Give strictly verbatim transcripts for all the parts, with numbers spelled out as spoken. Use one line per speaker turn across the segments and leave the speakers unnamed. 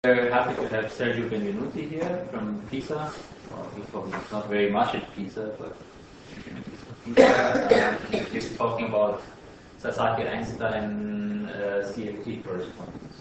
We're happy to have Sergio Benvenuti here from PISA. Well, he's probably not very much at PISA, but PISA, uh, he's talking about Sasaki-Einstein uh, C F T correspondence.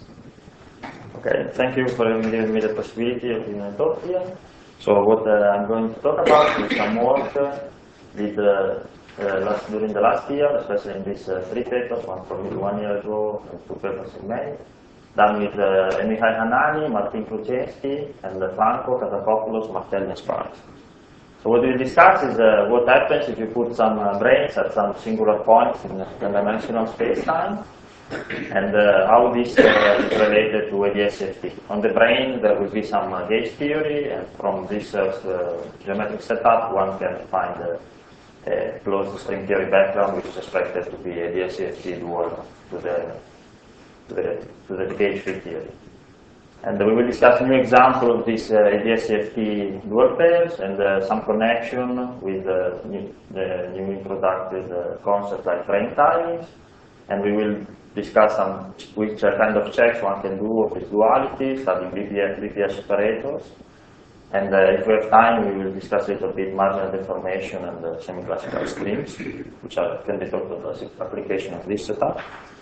Okay, thank you for giving me the possibility of giving a talk here. So what uh, I'm going to talk about is some work uh, did, uh, uh, last, during the last year, especially in these uh, three papers, one from me one year ago and two papers in May, done with uh, Mihai Hanani, Martin Kluczynski, and uh, Franco, Katapopoulos, Martelli, and Sparks. So what we discuss is uh, what happens if you put some uh, brains at some singular points in a dimensional space-time, and uh, how this uh, is related to A D S C F T. On the brain, there will be some uh, gauge theory, and from this uh, geometric setup, one can find uh, a closed string theory background, which is expected to be A D S C F T dual to the to the, to the gauge field theory. And uh, we will discuss a new example of this uh, A D S C F T dual pairs and uh, some connection with uh, new, the new introduced uh, concepts like brain timings. And we will discuss some which uh, kind of checks one can do of its duality, studying B P S, B P S operators. And uh, if we have time, we will discuss a little bit marginal deformation and uh, semi-classical streams, which are, can be thought of as application of this setup.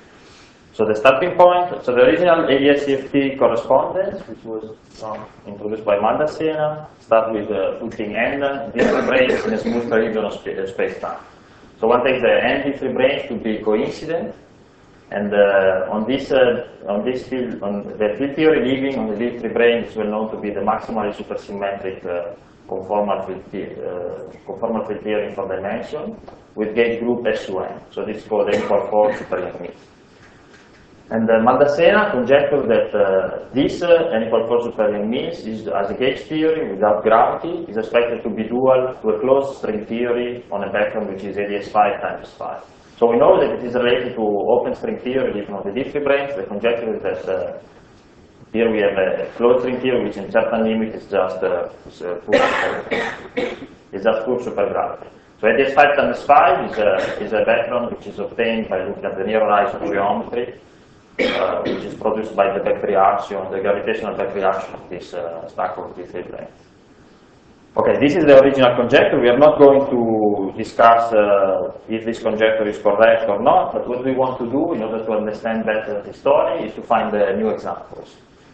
So the starting point, so the original A D S C F T correspondence, which was um, introduced by Maldacena, start with uh, putting n different brains in a smooth region of sp space-time. So one takes the n different brains to be coincident, and uh, on this uh, on this field, on the field theory living on the different brains is well known to be the maximally supersymmetric uh, conformal field, uh, conformal field theory in four dimension with gauge group S to n. So this is called n equal four superlimit. And uh, Maldacena conjectured that uh, this uh, n equal four superlimit is, as a gauge theory without gravity, is expected to be dual to a closed string theory on a background which is A D S five times five. So we know that it is related to open string theory given of the different brains. The conjecture is that uh, here we have a closed string theory which in certain limit is just uh, is, uh, pure, is just pure supergravity. So A D S five times five is a, is a background which is obtained by looking at the near horizon geometry, uh, which is produced by the back reaction, the gravitational back reaction of this uh, stack of these three brains. Okay, this is the original conjecture. We are not going to discuss uh, if this conjecture is correct or not, but what we want to do in order to understand better the story is to find uh, new examples.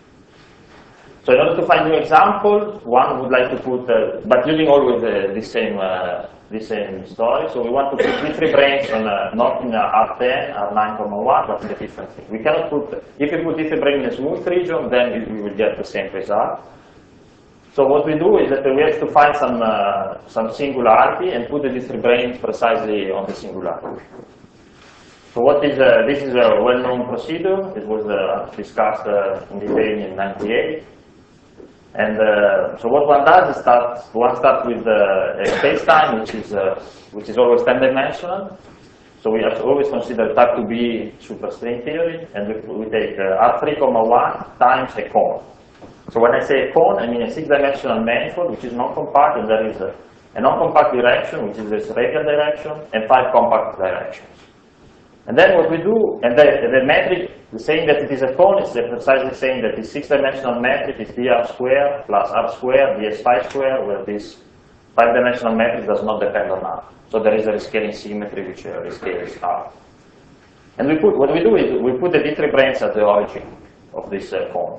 So in order to find new examples, one would like to put, uh, but using always uh, the same uh, the same story. So we want to put D three brains on uh, not in uh, R ten, R nine, one, but in a different thing. We cannot put, if we put D three brain in a smooth region, then we will get the same result. So what we do is that we have to find some uh, some singularity and put the D three brains precisely on the singularity. So what is uh, this is a well-known procedure. It was uh, discussed uh, in detail in ninety-eight. And uh, so what one does is start one starts with uh, a space-time which is uh, which is always ten-dimensional. So we have to always consider type to be superstring theory, and we, we take uh, R three, one times a cone. So when I say a cone, I mean a six-dimensional manifold which is non-compact, and there is a, a non-compact direction which is this radial direction, and five compact directions. And then what we do, and the, the metric, saying that it is a cone, is precisely saying that the six-dimensional metric is dr squared plus r squared, ds phi squared, where this five-dimensional metric does not depend on r. So there is a rescaling symmetry which uh, rescales r. And we put, what we do is we put the D three brains at the origin of this uh, cone.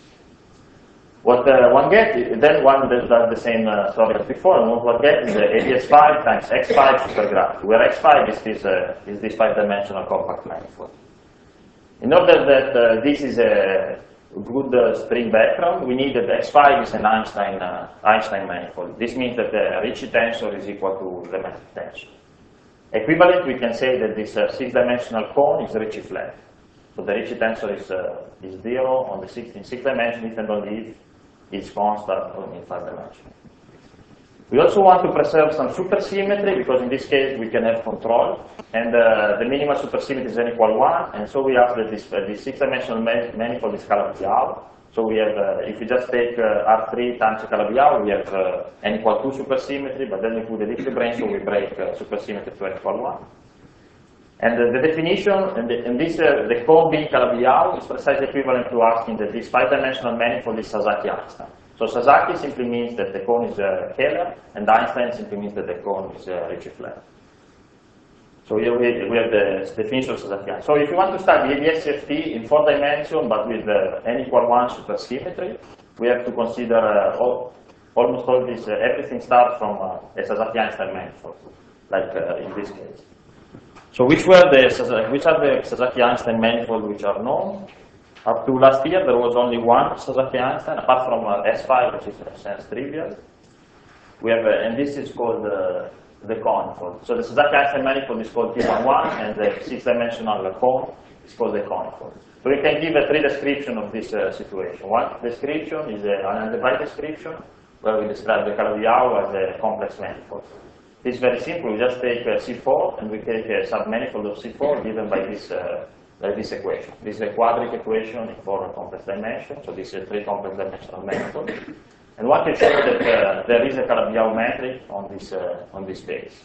What uh, one gets, then one does the same uh, story as before, and what one gets is uh, A D S five times x five supergravity, where x five is this, uh, is this five-dimensional compact manifold. In order that uh, this is a good uh, string background, we need that x five is an Einstein, uh, Einstein manifold. This means that the Ricci tensor is equal to the metric tensor. Equivalent, we can say that this uh, six-dimensional cone is Ricci flat. So the Ricci tensor is, uh, is zero on the six, in six dimensions, if and only if it's constant in five dimensions. We also want to preserve some supersymmetry, because in this case we can have control, and uh, the minimal supersymmetry is n equal one, and so we have that this, uh, this six-dimensional manifold is Calabi-Yau. So we have, uh, if we just take uh, R three times Calabi-Yau, we have uh, n equal two supersymmetry, but then we put the D three brain, so we break uh, supersymmetry to n equal one. And the, the definition, and, the, and this, uh, the cone being Calabi-Yau is precisely equivalent to asking that this five-dimensional manifold is Sasaki-Einstein. So Sasaki simply means that the cone is uh, Kähler, and Einstein simply means that the cone is uh, Ricci-Flat. So here we, we have the definition of Sasaki-Einstein. So if you want to study A B S C F T in four dimensions, but with uh, n equal one supersymmetry, we have to consider uh, all, almost all this, uh, everything starts from uh, a Sasaki-Einstein manifold, like uh, in this case. So which were the which are the Sasaki-Einstein manifolds which are known? Up to last year, there was only one Sasaki-Einstein, apart from uh, S five, which is in a sense trivial. We have, uh, and this is called uh, the conifold. So the Sasaki-Einstein manifold is called T eleven, and the six-dimensional cone is called the conifold. So we can give a three description of this uh, situation. One description is a, an algebraic description, where we describe the Calabi-Yau as a complex manifold. It's very simple. We just take uh, C four, and we take a submanifold of C four given by this, uh, by this equation. This is a quadric equation in four complex dimensions, so this is a three complex dimensional manifold. And one can show that uh, there is a Calabi-Yau metric on this, uh, on this space.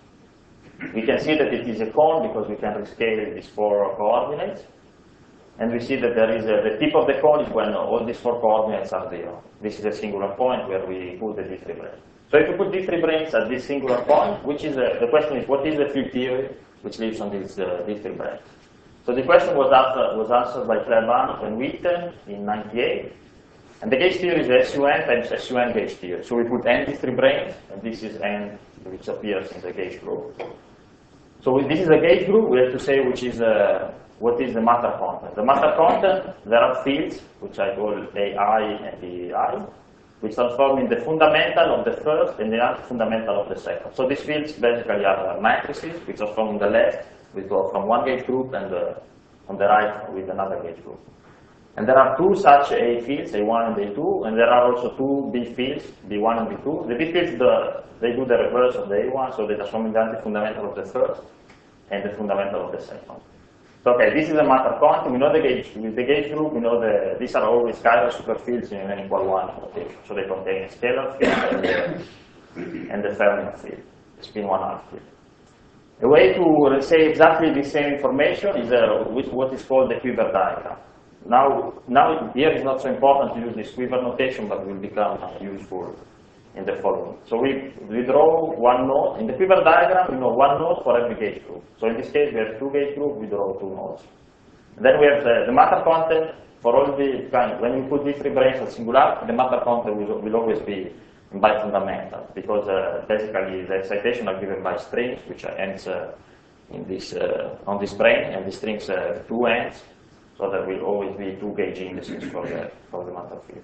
We can see that it is a cone because we can rescale these four coordinates. And we see that there is a, the tip of the cone is when all these four coordinates are zero. This is a singular point where we put the D three brane. So if you put D three branes at this singular point, which is a, the question is, what is the field theory which lives on these uh, D three branes? So the question was answered, was answered by Claermont and Witten in ninety-eight. And the gauge theory is S U N times S U N gauge theory. So we put n D three branes, and this is n which appears in the gauge group. So this is a gauge group. We have to say which is uh, what is the matter content. The matter content, there are fields, which I call A I and A I, which transform in the fundamental of the first and the anti-fundamental of the second. So these fields basically are matrices, which are from the left, we go from one gauge group, and uh, on the right with another gauge group. And there are two such A fields, A one and A two, and there are also two B fields, B one and B two. The B fields, the, they do the reverse of the A one, so they transform in the anti-fundamental of the first and the fundamental of the second. So, okay, this is a matter content. We know the gauge, with the gauge group, we know the, these are always chiral superfields in an equal one notation. So they contain a scalar field and the, and the Fermi field, the spin one half field. A way to say exactly the same information is uh, what is called the quiver diagram. Now, now here is not so important to use this quiver notation, but will become useful in the following. So we, we draw one node. In the quiver diagram, we know one node for every gauge group. So in this case, we have two gauge groups, we draw two nodes. And then we have the, the matter content for all the kind. When we put these three branes at singularity, the matter content will, will always be bifundamental, because uh, basically the excitation are given by strings, which ends uh, in this, uh, on this brane, and the strings have uh, two ends. So there will always be two gauge indices for the, for the matter field.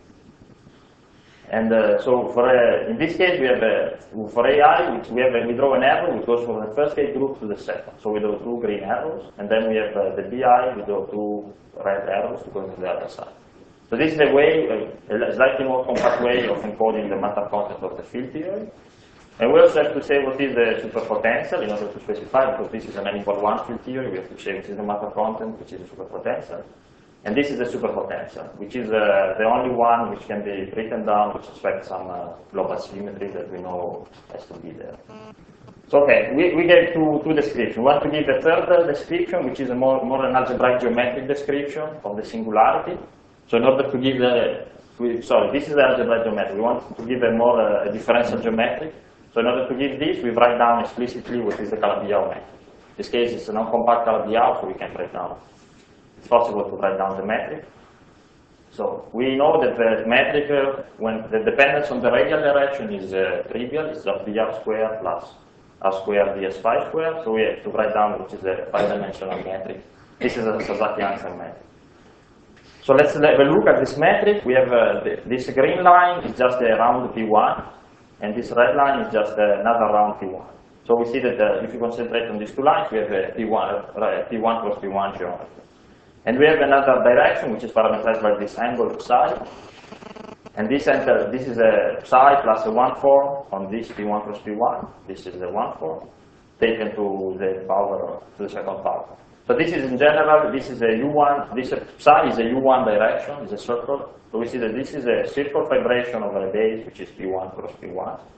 And uh, so for uh, in this case, we have uh, for A I, which we have uh, we draw an arrow which goes from the first gauge group to the second. So we draw two green arrows, and then we have uh, the B I, we draw two red arrows to go to the other side. So this is a way, uh, a slightly more compact way of encoding the matter content of the field theory. And we also have to say what is the superpotential in order to specify, because this is an n equal one field theory. We have to say which is the matter content, which is the superpotential. And this is the superpotential, which is uh, the only one which can be written down with respect to some uh, global symmetry that we know has to be there. So, okay, we, we gave two, two descriptions. We want to give the third uh, description, which is a more, more an algebraic geometric description of the singularity. So in order to give the, we, sorry, this is the algebraic geometric. We want to give a more uh, a differential geometric. So in order to give this, we write down explicitly what is the Calabi-Yau metric. In this case, it's a non-compact Calabi-Yau, so we can write down. It's possible to write down the metric. So we know that the metric, uh, when the dependence on the radial direction is uh, trivial, it's of dr squared plus r squared ds phi squared. So we have to write down which is a five-dimensional metric. This is a Sasaki-Einstein metric. So let's have a look at this metric. We have uh, the, this green line is just a round P one, and this red line is just another round P one. So we see that uh, if you concentrate on these two lines, we have a P one, uh, P one plus P one geometry. And we have another direction, which is parameterized by this angle psi. And this enter, this is a psi plus a one form on this P one plus P one. This is the one form taken to the power, to the second power. So this is in general, this is a U one, this psi is a U one direction, is a circle. So we see that this is a circle vibration over a base, which is P one cross P one.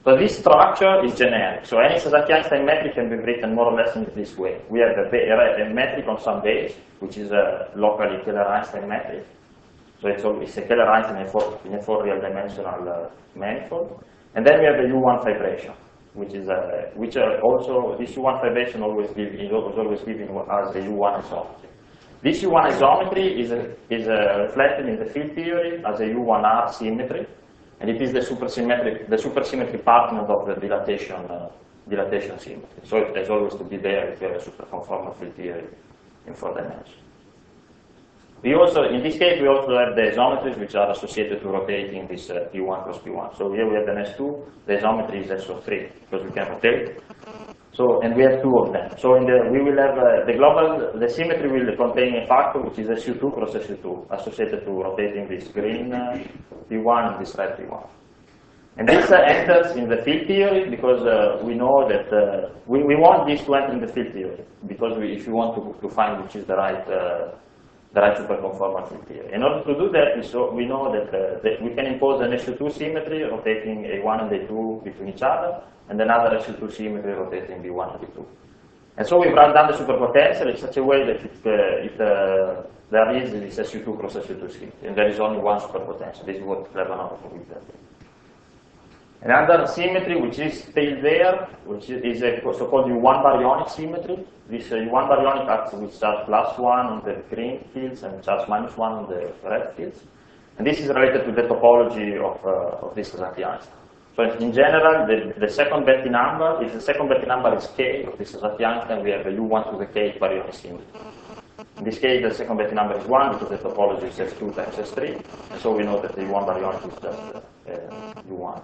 So this structure is generic. So any Sazaki-Einstein metric can be written more or less in this way. We have a, a metric on some base, which is a locally Keller-Einstein metric. So it's, all, it's a Keller-Einstein in a four, in a four real dimensional uh, manifold. And then we have the U one fibration, which is a, which are also, this U one fibration always give, is always given as a U one isometry. This U one isometry is, a, is a reflected in the field theory as a U one R symmetry. And it is the supersymmetric, the supersymmetry partner of the dilatation, uh, dilatation symmetry. So it has always to be there if you have a superconformal field theory in four dimensions. We also, in this case, we also have the isometries which are associated to rotating this uh, P one cross P one. So here we have the S two, the isometry is S O three because we can rotate. So, and we have two of them. So in the, we will have uh, the global, the symmetry will contain a factor which is S U two cross S U two associated to rotating this green uh, P one and this red P one. And this uh, enters in the field theory because uh, we know that uh, we, we want this to enter in the field theory because we, if you want to, to find which is the right uh, the right superconformal field theory. In order to do that, we, so, we know that, uh, that we can impose an S U two symmetry rotating A one and A two between each other, and another S U two symmetry rotating B one and B two. And so we've run down the superpotential in such a way that it, uh, it, uh, there is this S U two cross S U two symmetry, and there is only one superpotential. This is what Klebanov will tell you. Another symmetry which is still there, which is a so-called U one baryonic symmetry. This uh, U one baryonic acts with charge plus one on the green fields and charge minus one on the red fields. And this is related to the topology of, uh, of this Sazaki-Einstein. So in general, the, the second Betti number, if the second Betti number is k of this Sazaki-Einstein, we have a U one to the k baryonic symmetry. In this case, the second Betti number is one because the topology is S two times S three. And so we know that the U one baryonic is just uh, uh, U one.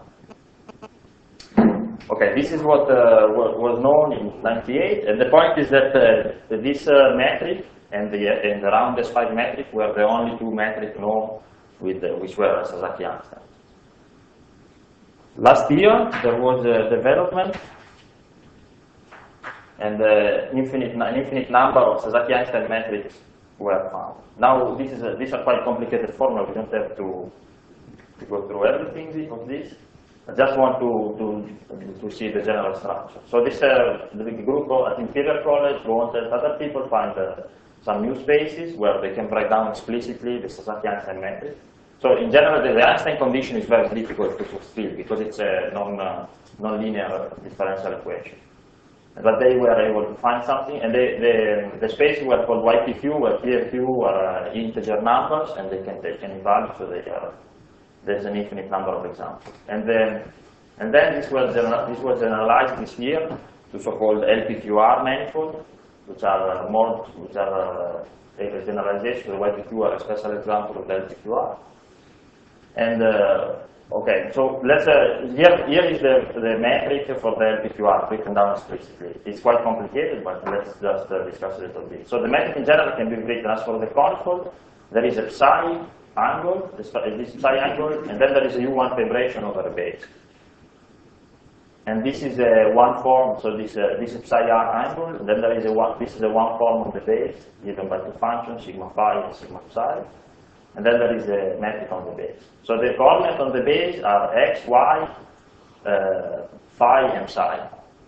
Okay, this is what uh, was known in ninety-eight, and the point is that uh, this uh, metric and the, uh, and the round S five metric were the only two metrics known with, uh, which were Sazaki-Einstein. Last year, there was a development, and uh, infinite, an infinite number of Sazaki-Einstein metrics were found. Now, this is a, these are quite complicated formulas. We don't have to, to go through everything of this. I just want to, to, to see the general structure. So this uh, the big group at Imperial College wanted other people find uh, some new spaces where they can break down explicitly the Sazaki-Einstein metric. So in general, the, the Einstein condition is very difficult to fulfill because it's a non, uh, non-linear differential equation. But they were able to find something, and they, the, the spaces were called Y P Q, where P F Q are uh, integer numbers, and they can take any value, so they are. There's an infinite number of examples. And then, and then this, was this was generalized this year to so-called L P Q R manifolds, which are uh, more, which are uh, a generalization. The Y P Q are a special example of the L P Q R. And uh, okay, so let's uh, here here is the the metric for the L P Q R written down explicitly. It's quite complicated, but let's just uh, discuss a little bit. So the metric in general can be written as for the conifold. There is a psi angle, this, this psi angle, and then there is a U one vibration over a base. And this is a one form, so this uh, this is psi r angle, and then there is a one, this is a one form of the base, given by two functions, sigma phi and sigma psi. And then there is a metric on the base. So the coordinates on the base are x, y, uh, phi, and psi.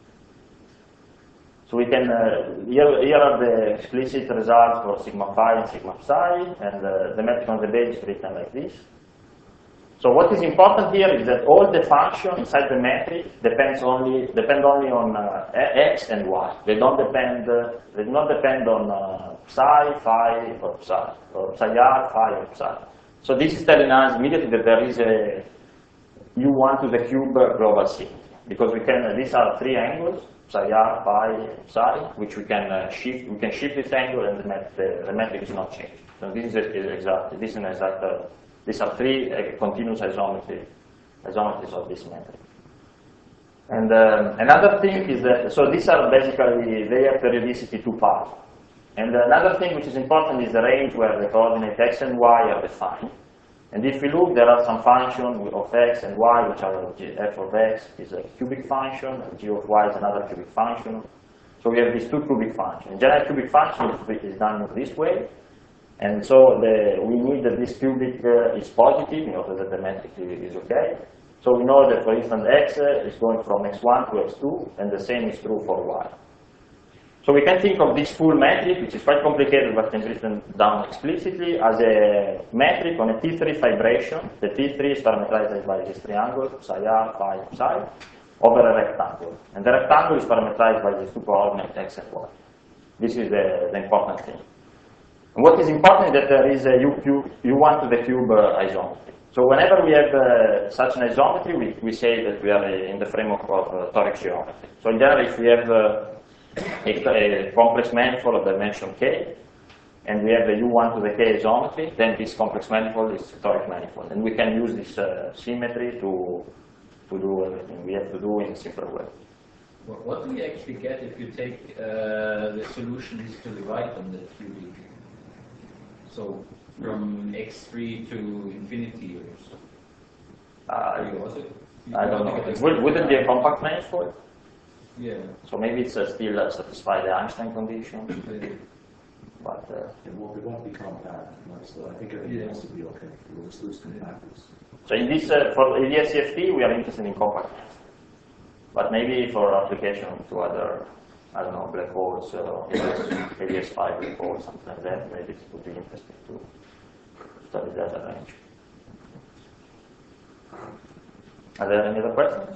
So we can, uh, here, here are the explicit results for sigma phi and sigma psi, and uh, the metric on the base is written like this. So what is important here is that all the functions inside the metric depends only depend only on uh, x and y. They don't depend. Uh, they do not depend on uh, psi, phi, or psi, or psi r, phi, or psi. So this is telling us immediately that there is a u one to the cube global symmetry, because we can. Uh, these are three angles: psi r, phi, and psi, which we can uh, shift. We can shift this angle, and the, met the, the metric is not changed. So this is, is exact. This is an exact. Uh, These are three uh, continuous isometry, isometries of this metric. And um, another thing is that, so these are basically, they have periodicity two pi. And another thing which is important is the range where the coordinate x and y are defined. And if we look, there are some functions of x and y, which are f of x is a cubic function, and g of y is another cubic function. So we have these two cubic functions. In general, cubic function is done this way. And so the, we need that this cubic uh, is positive in order that the metric is okay. So we know that, for instance, x is going from x one to x two, and the same is true for y. So we can think of this full metric, which is quite complicated but can be written down explicitly, as a metric on a T three fibration. The T three is parameterized by this triangle, psi r, phi, psi, over a rectangle. And the rectangle is parameterized by these two coordinates, x and y. This is the, the important thing. And what is important is that there is a u, cube, u one to the cube uh, isometry. So whenever we have uh, such an isometry, we, we say that we are uh, in the framework of uh, toric geometry. So in general, if we have uh, a, a complex manifold of dimension k, and we have a u one to the k isometry, then this complex manifold is a toric manifold. And we can use this uh, symmetry to, to do everything we have to do in a simpler way.
What do we actually get if you take uh, the solutions to the right on the cubic? So from x three to infinity or so?
Uh,
you also, you
I don't know. Would, wouldn't be a compact manifold?
Yeah.
So maybe it's uh, still uh, satisfy the Einstein condition. But uh,
it, won't, it won't be compact, so I think everything
yeah.
else will be okay. We'll just lose compactness.
So in this, uh, for A D S C F T, we are interested in compactness. But maybe for application to other, I don't know, black holes, uh, A D S five black holes, something like that, maybe it would be interesting to study that range. Are there any other questions?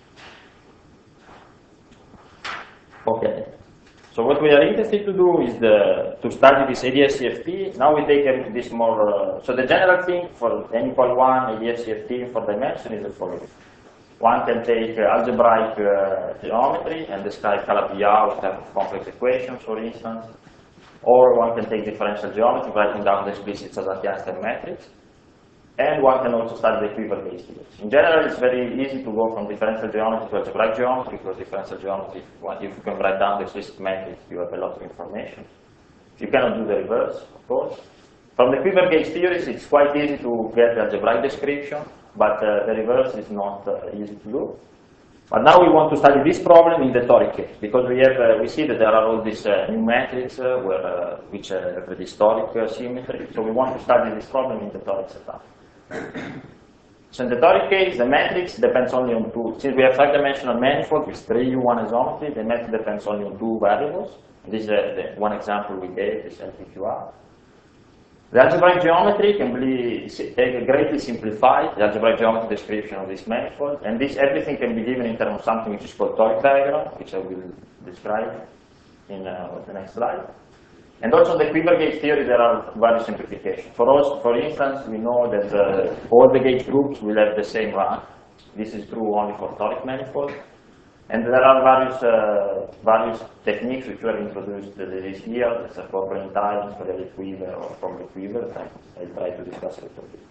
Okay. So what we are interested to do is the, to study this A D S C F T. Now we take a, this more, uh, so the general thing for n equal one A D S C F T for dimension is the following. One can take uh, algebraic uh, geometry and describe Calabi-Yau with type of complex equations, for instance. Or one can take differential geometry, writing down the explicit Sazaki-Einstein matrix. And one can also study the equivalent theories. In general, it's very easy to go from differential geometry to algebraic geometry, because differential geometry, if you can write down the explicit matrix, you have a lot of information. You cannot do the reverse, of course. From the quiver-gauge theories, it's quite easy to get the algebraic description, but uh, the reverse is not uh, easy to do. But now we want to study this problem in the toric case, because we have uh, we see that there are all these uh, new metrics uh, where, uh, which uh, have this toric uh, symmetry. So we want to study this problem in the toric setup. So in the toric case, the matrix depends only on two. Since we have five-dimensional manifold with three U one isometry, the matrix depends only on two variables. This is uh, the one example we gave, this L P Q R. The algebraic geometry can be greatly simplified, the algebraic geometry description of this manifold, and this everything can be given in terms of something which is called toric diagram, which I will describe in uh, the next slide. And also in the quiver gauge theory, there are various simplifications. For us, for instance, we know that uh, all the gauge groups will have the same rank. This is true only for toric manifold. And there are various uh, various techniques which were introduced this year. There's a problem time for the quiver or from the quiver. I'll try to discuss a little bit.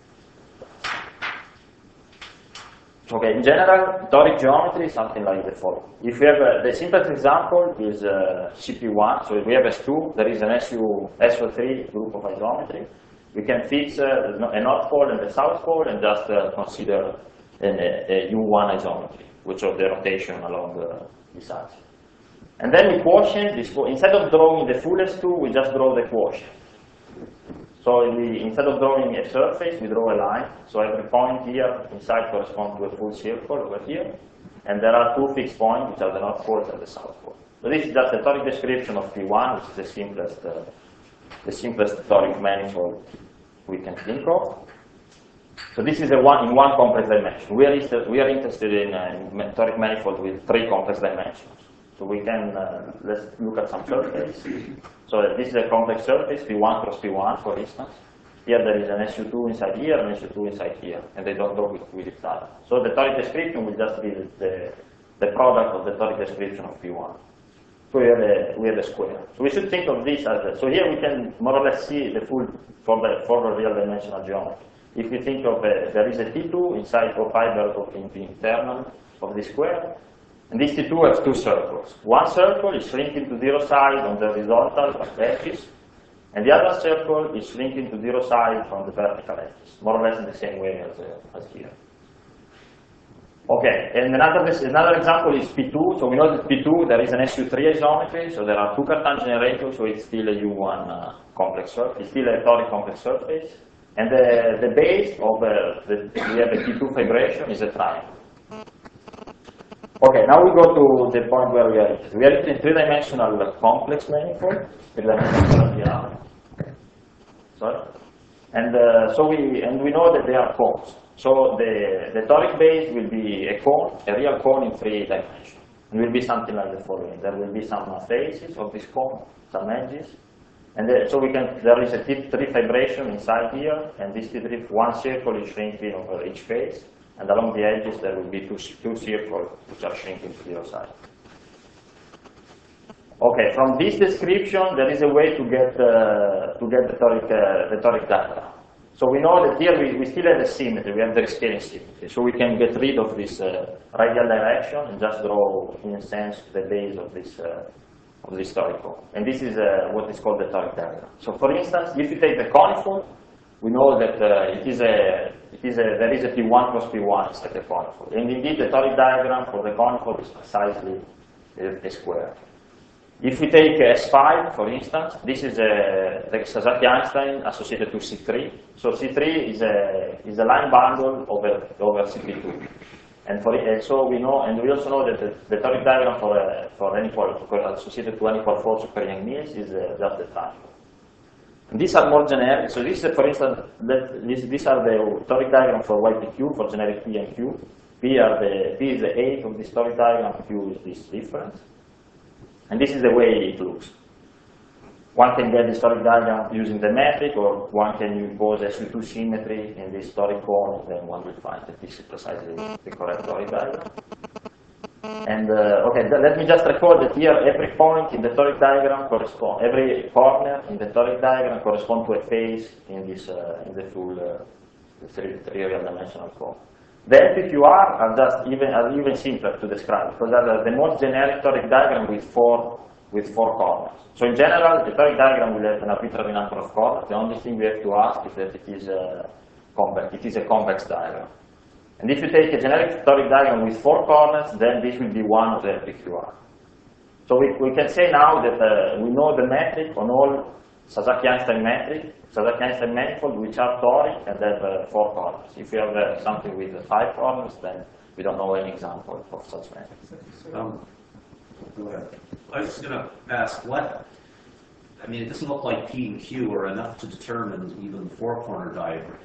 Okay, in general, toric geometry is something like the following. If we have uh, the simplest example is uh, C P one. So if we have S two, there is an S U S O three group of isometry. We can fix uh, a north pole and the south pole and just uh, consider an, a, a U one isometry, which of the rotation along the, this axis. And then we quotient this, instead of drawing the full S two, we just draw the quotient. So we, instead of drawing a surface, we draw a line. So every point here inside corresponds to a full circle over here. And there are two fixed points, which are the north pole and the south pole. So this is just a toric description of P one, which is the simplest, uh, the simplest toric manifold we can think of. So this is a one in one complex dimension. We are, we are interested in, uh, in toric manifold with three complex dimensions. So we can, uh, let's look at some surface. So this is a complex surface, P one cross P one, for instance. Here there is an S U two inside here and S U two inside here, and they don't go with, with each other. So the toric description will just be the, the product of the toric description of P one. So we have a, we have a square. So we should think of this as, a, so here we can more or less see the full, for the, for the real dimensional geometry. If we think of, a, there is a T two inside of fiber in the internal of the square, and this T two has two circles. One circle is shrinking to zero side on the horizontal edges, and the other circle is shrinking to zero side from the vertical edges, more or less in the same way as, uh, as here. Okay, and another, another example is P two. So we know that P two, there is an S U three isometry, so there are two Cartan generators, so it's still a U one uh, complex surface, it's still a toric complex surface. And the, the base of uh, the, we have a T two fibration is a triangle. Okay, now we go to the point where we are. We are in three-dimensional complex manifold, three-dimensional P R. Sorry. And uh, so we and we know that they are cones. So the, the toric base will be a cone, a real cone in three dimensions. It will be something like the following. There will be some faces of this cone, some edges. And uh, so we can, there is a T three fibration inside here, and this T three, one circle is shrinking over each face. And along the edges there will be two, two circles which are shrinking to the other side. Okay, from this description there is a way to get, uh, to get the toric, uh, the toric diagram. So we know that here we, we still have the symmetry, we have the scaling symmetry. So we can get rid of this uh, radial direction and just draw, in a sense, the base of this, uh, of this toric cone. And this is uh, what is called the toric diagram. So for instance, if you take the conical, we know that uh, it is a, it is a, there is a P one plus P one instead of conical. And indeed, the toric diagram for the conical is precisely a, a square. If we take S five, for instance, this is a, the Sasaki-Einstein associated to C three. So C three is a, is a line bundle over, over C P two. And, for, and so we know, and we also know that the, the toric diagram for, uh, for N equal, for associated to N equal four super Yang-Mills is uh, just the triangle. And these are more generic. So this is, for instance, that this, these are the toric diagram for Y P Q, for generic P and Q. P, are the, P is the eighth of this toric diagram, Q is this difference. And this is the way it looks. One can get this toric diagram using the metric, or one can impose S U two symmetry in this toric cone, then one will find that this is precisely the correct toric diagram. And uh, okay, let me just record that here every point in the toric diagram correspond, every corner in the toric diagram corresponds to a face in this uh, in the full uh, three, three real dimensional cone. The L P Q R are just even are even simpler to describe because they are the most generic toric diagram with four with four corners. So in general, the toric diagram will have an arbitrary number of corners. The only thing we have to ask is that it is a convex. It is a convex diagram. And if you take a generic toric diagram with four corners, then this will be one of the L P Q R. So we, we can say now that uh, we know the metric on all Sasaki-Einstein metric, Sasaki-Einstein manifold, which are toric and have uh, four corners. If you have uh, something with uh, five corners, then we don't know any example of such metrics.
Um, go ahead.
I was just going to ask what, I mean, it doesn't look like P and Q are enough to determine even the four-corner diagram.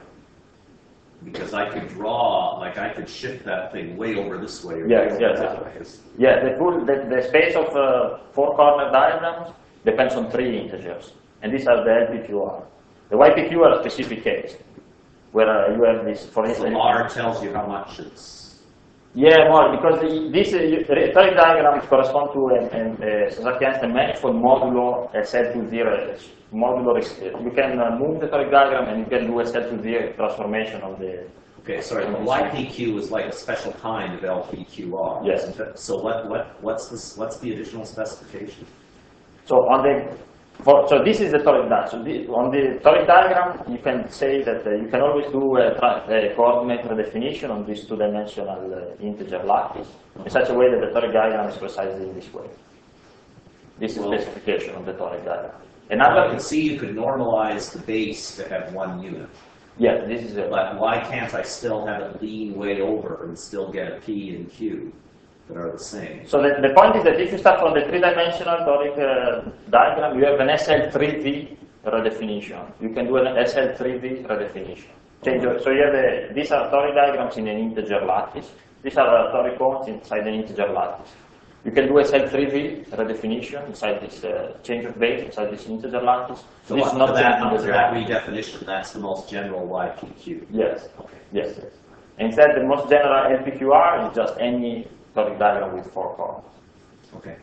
Because I could draw, like I could shift that thing way over this way or
Yes,
way
yes,
over
yes.
that way.
Yeah, the, full, the, the space of uh, four corner diagrams depends on three integers. And these are the L P Q R. The Y P Q are a specific case, where uh, you have this, for
So
instance.
R tells you how much it's.
Yeah, more, because the, this uh, toric diagrams correspond to a, a, a Sasaki-Einstein manifold modulo S L to zero. Modulo, you can uh, move the toric diagram and you can do a S L to zero transformation of the.
Okay, sorry, the Y P Q is like a special kind of L P Q R.
Yes.
Isn't it? So what, what, what's, this, what's the additional specification?
So on the For, so this is the toric diagram. So the, on the toric diagram, you can say that uh, you can always do a, a coordinate redefinition on this two-dimensional uh, integer lattice in such a way that the toric diagram is precisely in this way. This is
Well,
specification of the toric diagram.
I
Another,
can see you could normalize the base to have one unit.
yeah, this is a,
But why can't I still have it lean way over and still get a P and Q that are the same?
so the, the point is that if you start from the three-dimensional toric uh, diagram, you have an S L three V redefinition. You can do an S L three V redefinition. Change, so you have a, these are toric diagrams in an integer lattice. These are uh, toric cones inside an integer lattice. You can do S L three V redefinition inside this uh, change of base inside this integer lattice.
So
this
up
is not
to that,
changing
up
the
to that
graph.
redefinition, that's the most general Y P Q.
Yes, yes, yes. Instead, the most general L P Q R is just any toric diagram with four corners.
Okay.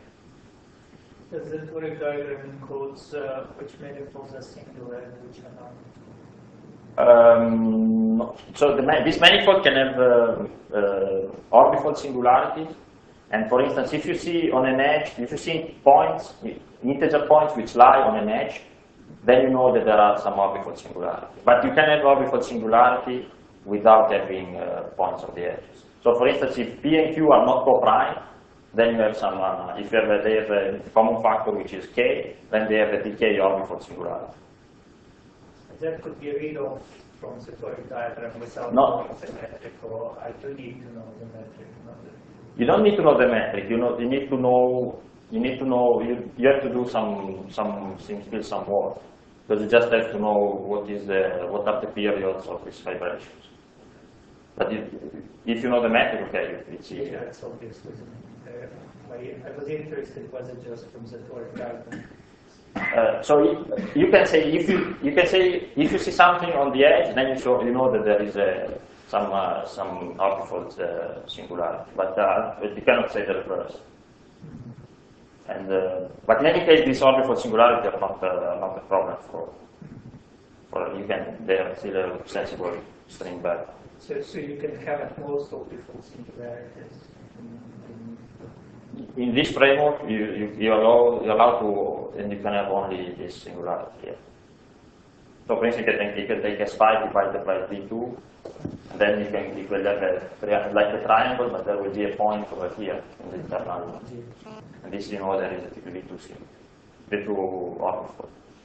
Does the toric diagram encodes uh, which manifolds are singular and which are not?
Um, no. So the, this manifold can have uh, uh, orbifold singularities. And for instance, if you see on an edge, if you see points, integer points which lie on an edge, then you know that there are some orbifold singularity. But you can have orbifold singularity without having uh, points on the edges. So for instance, if P and Q are not co-prime, then you have some, uh, if you have a, they have a common factor which is K, then they have a decay orbifold singularity.
That could be rid of from the toric diagram without
No.
knowing the metric, or I do need to know the metric? Not the
You don't need to know the metric. You know, you need to know. You need to know. You, you have to do some some still some work, because you just have to know what is the what are the periods of these vibrations. But if, if you know the metric, okay, it's
Yeah,
easier.
it's obvious, isn't it? Uh, my- I was interested, was it just from the toric diagram?
Uh, so you, you can say if you you can say if you see something on the edge, then you show you know that there is a some uh, some orbifold uh, singularity, but uh, you cannot say the reverse. And uh, but in any case, these orbifold singularity are not uh, not a problem for for you can they are still a sensible string value.
So, so you can have at most orbifold singularities.
In this framework, you you you allow you allow to and you can have only this singularity here. So for instance, you can, you can take S five divided by V two, and then you can you will have a tri- like a triangle, but there will be a point over here in the internal. And this you know there is a V two sim, V two orbifold.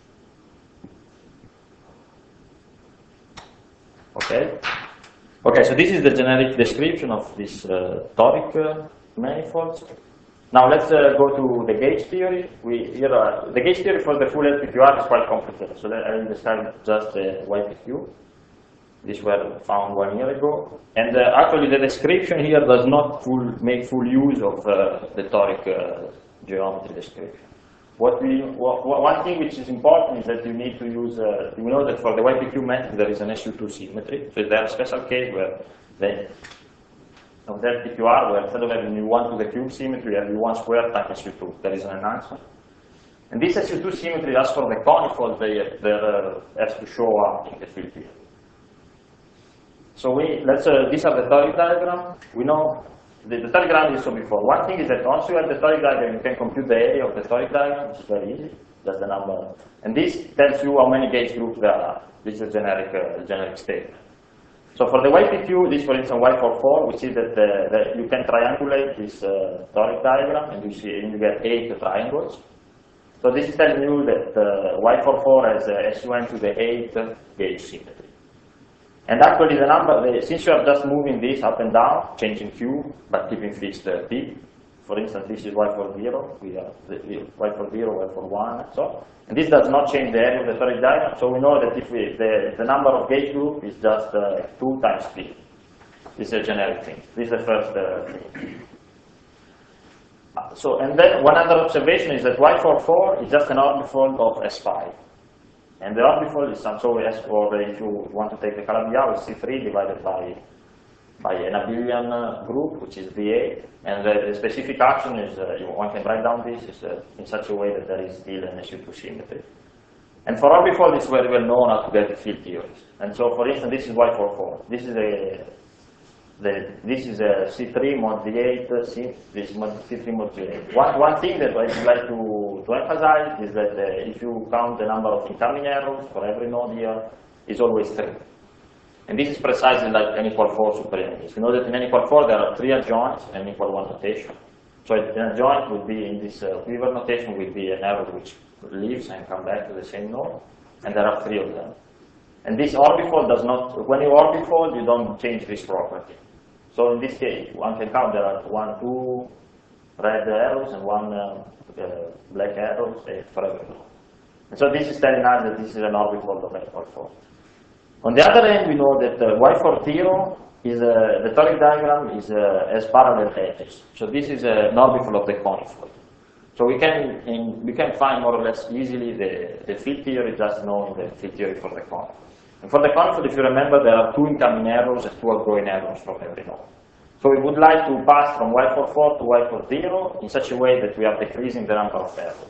Okay. Okay. So this is the generic description of this uh, toric uh, manifolds. Now let's uh, go to the gauge theory. We, here are, the gauge theory for the full L P Q R is quite complicated, so I will describe just the Y P Q. These were found one year ago. And uh, actually the description here does not full, make full use of uh, the toric uh, geometry description. What we, what, one thing which is important is that you need to use, uh, you know that for the Y P Q method there is an S U two symmetry. So there is a special case where the of the L P Q R, where instead of having U one to the cube symmetry, you have U one squared times S U two. There is an enhancement. And this S U two symmetry, as for the conifold, they, they uh, has to show up in the field here. So we, let's, uh, these are the toric diagram. We know the, the toric diagram is so before. One thing is that once you have the toric diagram, you can compute the area of the toric diagram. It's very easy. That's the number. And this tells you how many gauge groups there are. This is a generic, uh, generic statement. So for the Y P Q, this for instance Y forty-four, we see that, uh, that you can triangulate this uh, toric diagram, and you see and you get eight triangles. So this is telling you that uh, Y forty-four has uh, S U N to the eight gauge symmetry. And actually the number, the, since you are just moving this up and down, changing Q, but keeping fixed uh, P, for instance, this is Y forty, we are the, Y forty, Y forty-one, and so. And this does not change the area of the toric diagram, so we know that if we, the, the number of gauge group is just uh, two times P. This is a generic thing. This is the first uh, thing. So, and then one other observation is that Y forty-four is just an orbifold of S five. And the orbifold is some, so S four, if you want to take the Calabi-Yau, is C three divided by by an abelian uh, group, which is V eight, and the, the specific action is, uh, you, one can write down this is, uh, in such a way that there is still an S U two symmetry. And for orbifold, it's very well known how to get the field theories. And so, for instance, this is Y forty-four. This is a the, this is a C three mod V eight, uh, C, this mod C three mod V eight. One, one thing that I'd like to, to emphasize is that uh, if you count the number of incoming errors for every node here, it's always three. And this is precisely like n equal four superunities. You know that in n equal four there are three adjoints and n equal one notation. So an adjoint would be in this uh, Weaver notation would be an error which leaves and come back to the same node, and there are three of them. And this orbifold does not, when you orbifold, you don't change this property. So in this case, one can count there are one, two red arrows and one uh, uh, black arrow for every node. And so this is telling us that this is an orbifold of n equal four. On the other end, we know that uh, Y forty is uh, the toric diagram is uh, has parallel edges. So this is uh, an orbifold of the conifold. So we can in, we can find more or less easily the, the field theory just knowing the field theory for the conifold. And for the conifold, if you remember, there are two incoming arrows and two outgoing arrows from every node. So we would like to pass from Y forty-four to Y forty in such a way that we are decreasing the number of arrows.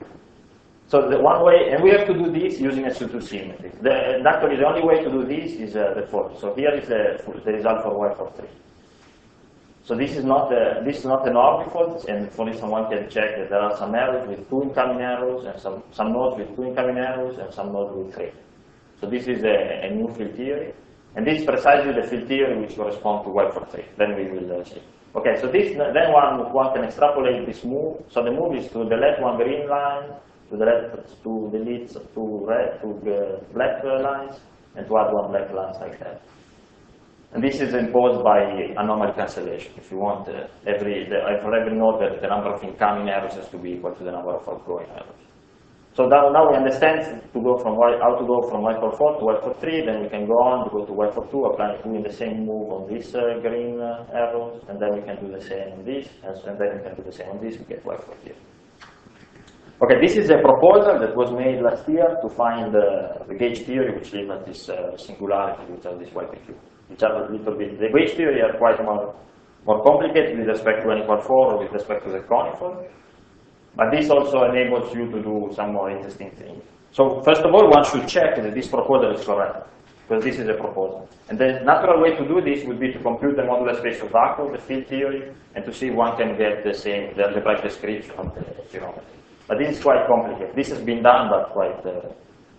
So the one way, and we have to do this using a S U two symmetry. The, and actually, the only way to do this is uh, the following. So here is the, the result for Y forty. So this is not the, this is not an orbifold, and for instance, one can check that there are some arrows with two incoming arrows, and some some nodes with two incoming arrows, and some nodes with three. So this is a, a new field theory, and this is precisely the field theory which corresponds to Y forty. Then we will uh, see. Okay, so this then one one can extrapolate this move. So the move is to the left one green line, to the left to delete two red, two uh, black uh, lines, and to add one black lines like that. And this is imposed by anomaly cancellation. If you want uh, every, the, for every node, the, the number of incoming errors has to be equal to the number of outgoing errors. So now, now we understand to go from y, how to go from y four four to y four three, then we can go on to go to y four two, apply doing the same move on this uh, green uh, arrows, and then we can do the same on this, and, so, and then we can do the same on this, we get y four three. Okay, this is a proposal that was made last year to find uh, the gauge theory which live at this uh, singularity, which are this Y P Q, which are a little bit, the gauge theory are quite more, more complicated with respect to n equal four or with respect to the conical. But this also enables you to do some more interesting things. So first of all, one should check that this proposal is correct, because this is a proposal. And the natural way to do this would be to compute the modular space of vacuum, the field theory, and to see if one can get the same, the algebraic description of the geometry. But this is quite complicated. This has been done, but quite uh,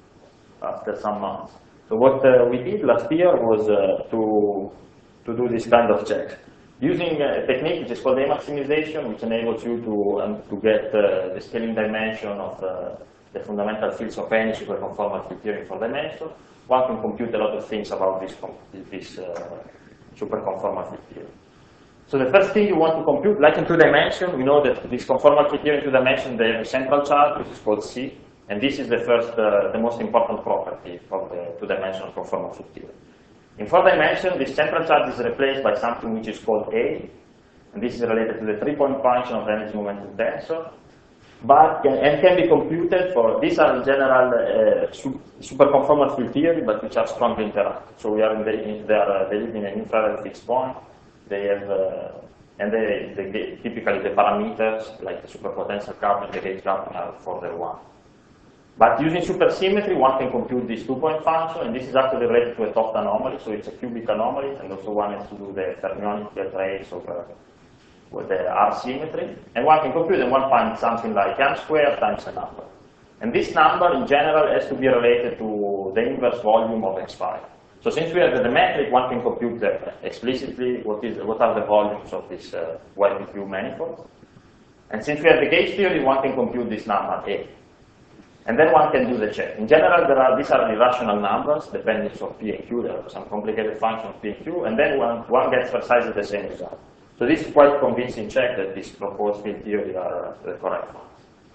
after some months. So what uh, we did last year was uh, to, to do this kind of checks. Using a technique which is called A maximization, which enables you to, um, to get uh, the scaling dimension of uh, the fundamental fields of any superconformal field theory for dimension, one can compute a lot of things about this, this uh, superconformal field theory. So the first thing you want to compute, like in two dimension, we know that this conformal field theory in two dimension, they have a central charge, which is called C, and this is the first, uh, the most important property of the two-dimensional conformal field theory. In four dimension, this central charge is replaced by something which is called A, and this is related to the three-point function of the energy momentum tensor, but can, and can be computed for, these are in general uh, superconformal field theory, but which are strongly interactive. So we are in the, in, they, are, uh, they live in an infrared fixed point. They have, uh, and they, they get typically the parameters, like the superpotential coupling and the gauge coupling are for the one. But using supersymmetry, one can compute this two-point function, and this is actually related to a Toft anomaly, so it's a cubic anomaly, and also one has to do the fermionic trace of uh, with the R symmetry. And one can compute, and one finds something like m squared times a number. And this number, in general, has to be related to the inverse volume of X five. So since we have the metric, one can compute the, explicitly what, is, what are the volumes of this uh, Y P Q manifold. And since we have the gauge theory, one can compute this number A. And then one can do the check. In general, there are, these are irrational numbers, depending on P and Q. There are some complicated functions of P and Q, and then one, one gets precisely the same result. So this is quite convincing check that these proposed field theory are the correct ones.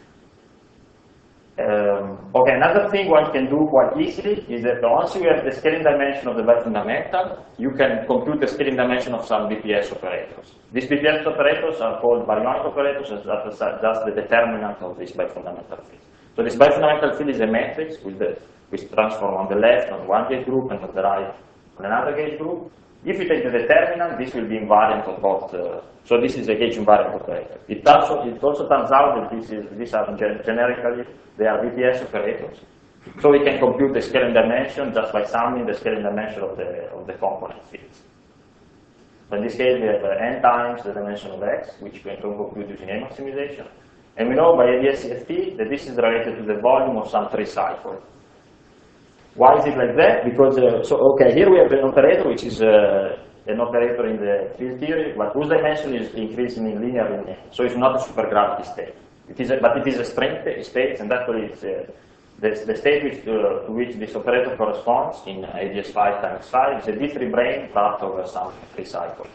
Um, okay, another thing one can do quite easily is that once you have the scaling dimension of the Weyl fundamental, you can compute the scaling dimension of some B P S operators. These B P S operators are called baryonic operators, as just the determinant of this bifundamental field. So this bifundamental field is a matrix with the, which transform on the left on one gauge group and on the right on another gauge group. If you take the determinant, this will be invariant of both. Uh, so this is a gauge invariant operator. It also, it also turns out that this is, these are generically, they are B P S operators. So we can compute the scaling dimension just by summing the scaling dimension of the, of the component fields. So in this case, we have uh, n times the dimension of x, which we can compute using A maximization. And we know by A D S C F T that this is related to the volume of some three cycles. Why is it like that? Because, uh, so, okay, here we have an operator which is uh, an operator in the field theory, but whose dimension is increasing in linear linear. So it's not a supergravity state. It is a, but it is a string state, and actually it's uh, the, the state which, uh, to which this operator corresponds in A D S five times five is a D three brane part over some three cycles.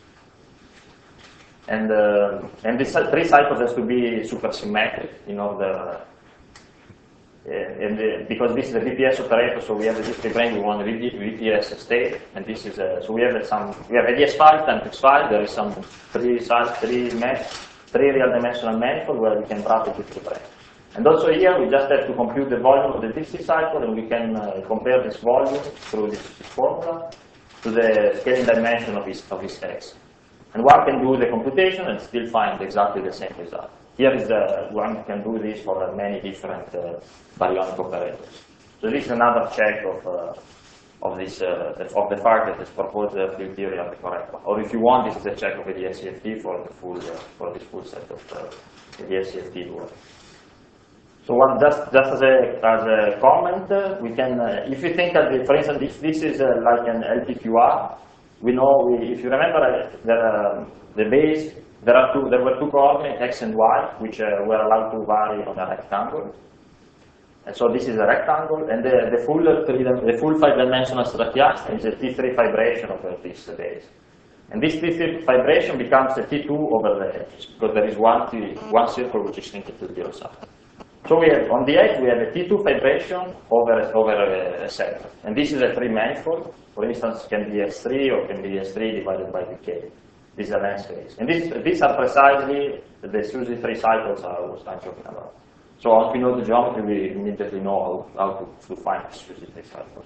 And, uh, and this three cycles has to be supersymmetric in order, uh, and the, because this is a V P S operator, so we have the D three brane, we want the V P S state, and this is a, so we have some, we have A D S five times X five, there is some three size, three mesh, three real dimensional manifold where we can wrap the D three brane. And also here we just have to compute the volume of the D C cycle, and we can uh, compare this volume through this formula to the scaling dimension of this, of this X. And one can do the computation and still find exactly the same result. Here is the, one can do this for many different uh, baryonic operators. So this is another check of, uh, of, this, uh, of the fact that this proposed uh, field theory are the correct one. Or if you want, this is a check of A D S C F T for, the full, uh, for this full set of uh, A D S C F T work. So one, just, just as, a, as a comment, uh, we can, uh, if you think that, the, for instance, if this is uh, like an L P Q R, we know, we, if you remember, uh, that, uh, the base, there, are two, there were two coordinates, x and y, which uh, were allowed to vary on a rectangle. And so this is a rectangle, and the, the full three, the full five-dimensional stochastic is a T three fibration over this base. And this T three fibration becomes a T two over the edge, because there is one, T, one circle which is linked to the zero side. So we have, on the edge, we have a T two fibration over, over a, a sector. And this is a three manifold. For instance, can be S three or can be S three divided by decay. This is a length space. And this, these are precisely the SUSY three cycles I was talking about. So once we know the geometry, we immediately know how, how to, to find the SUSY three cycles.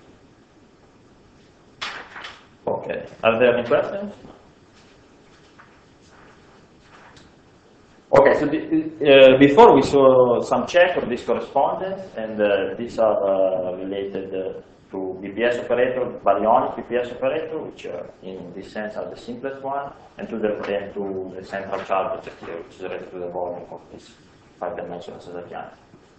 Okay. Are there any questions? Okay, so the, uh, before we saw some check of this correspondence, and uh, these are uh, related uh, to B P S operator, baryonic B P S operator, which uh, in this sense are the simplest one, and to the, and to the central charge object here, which is related to the volume of this five-dimensional Sazerakian.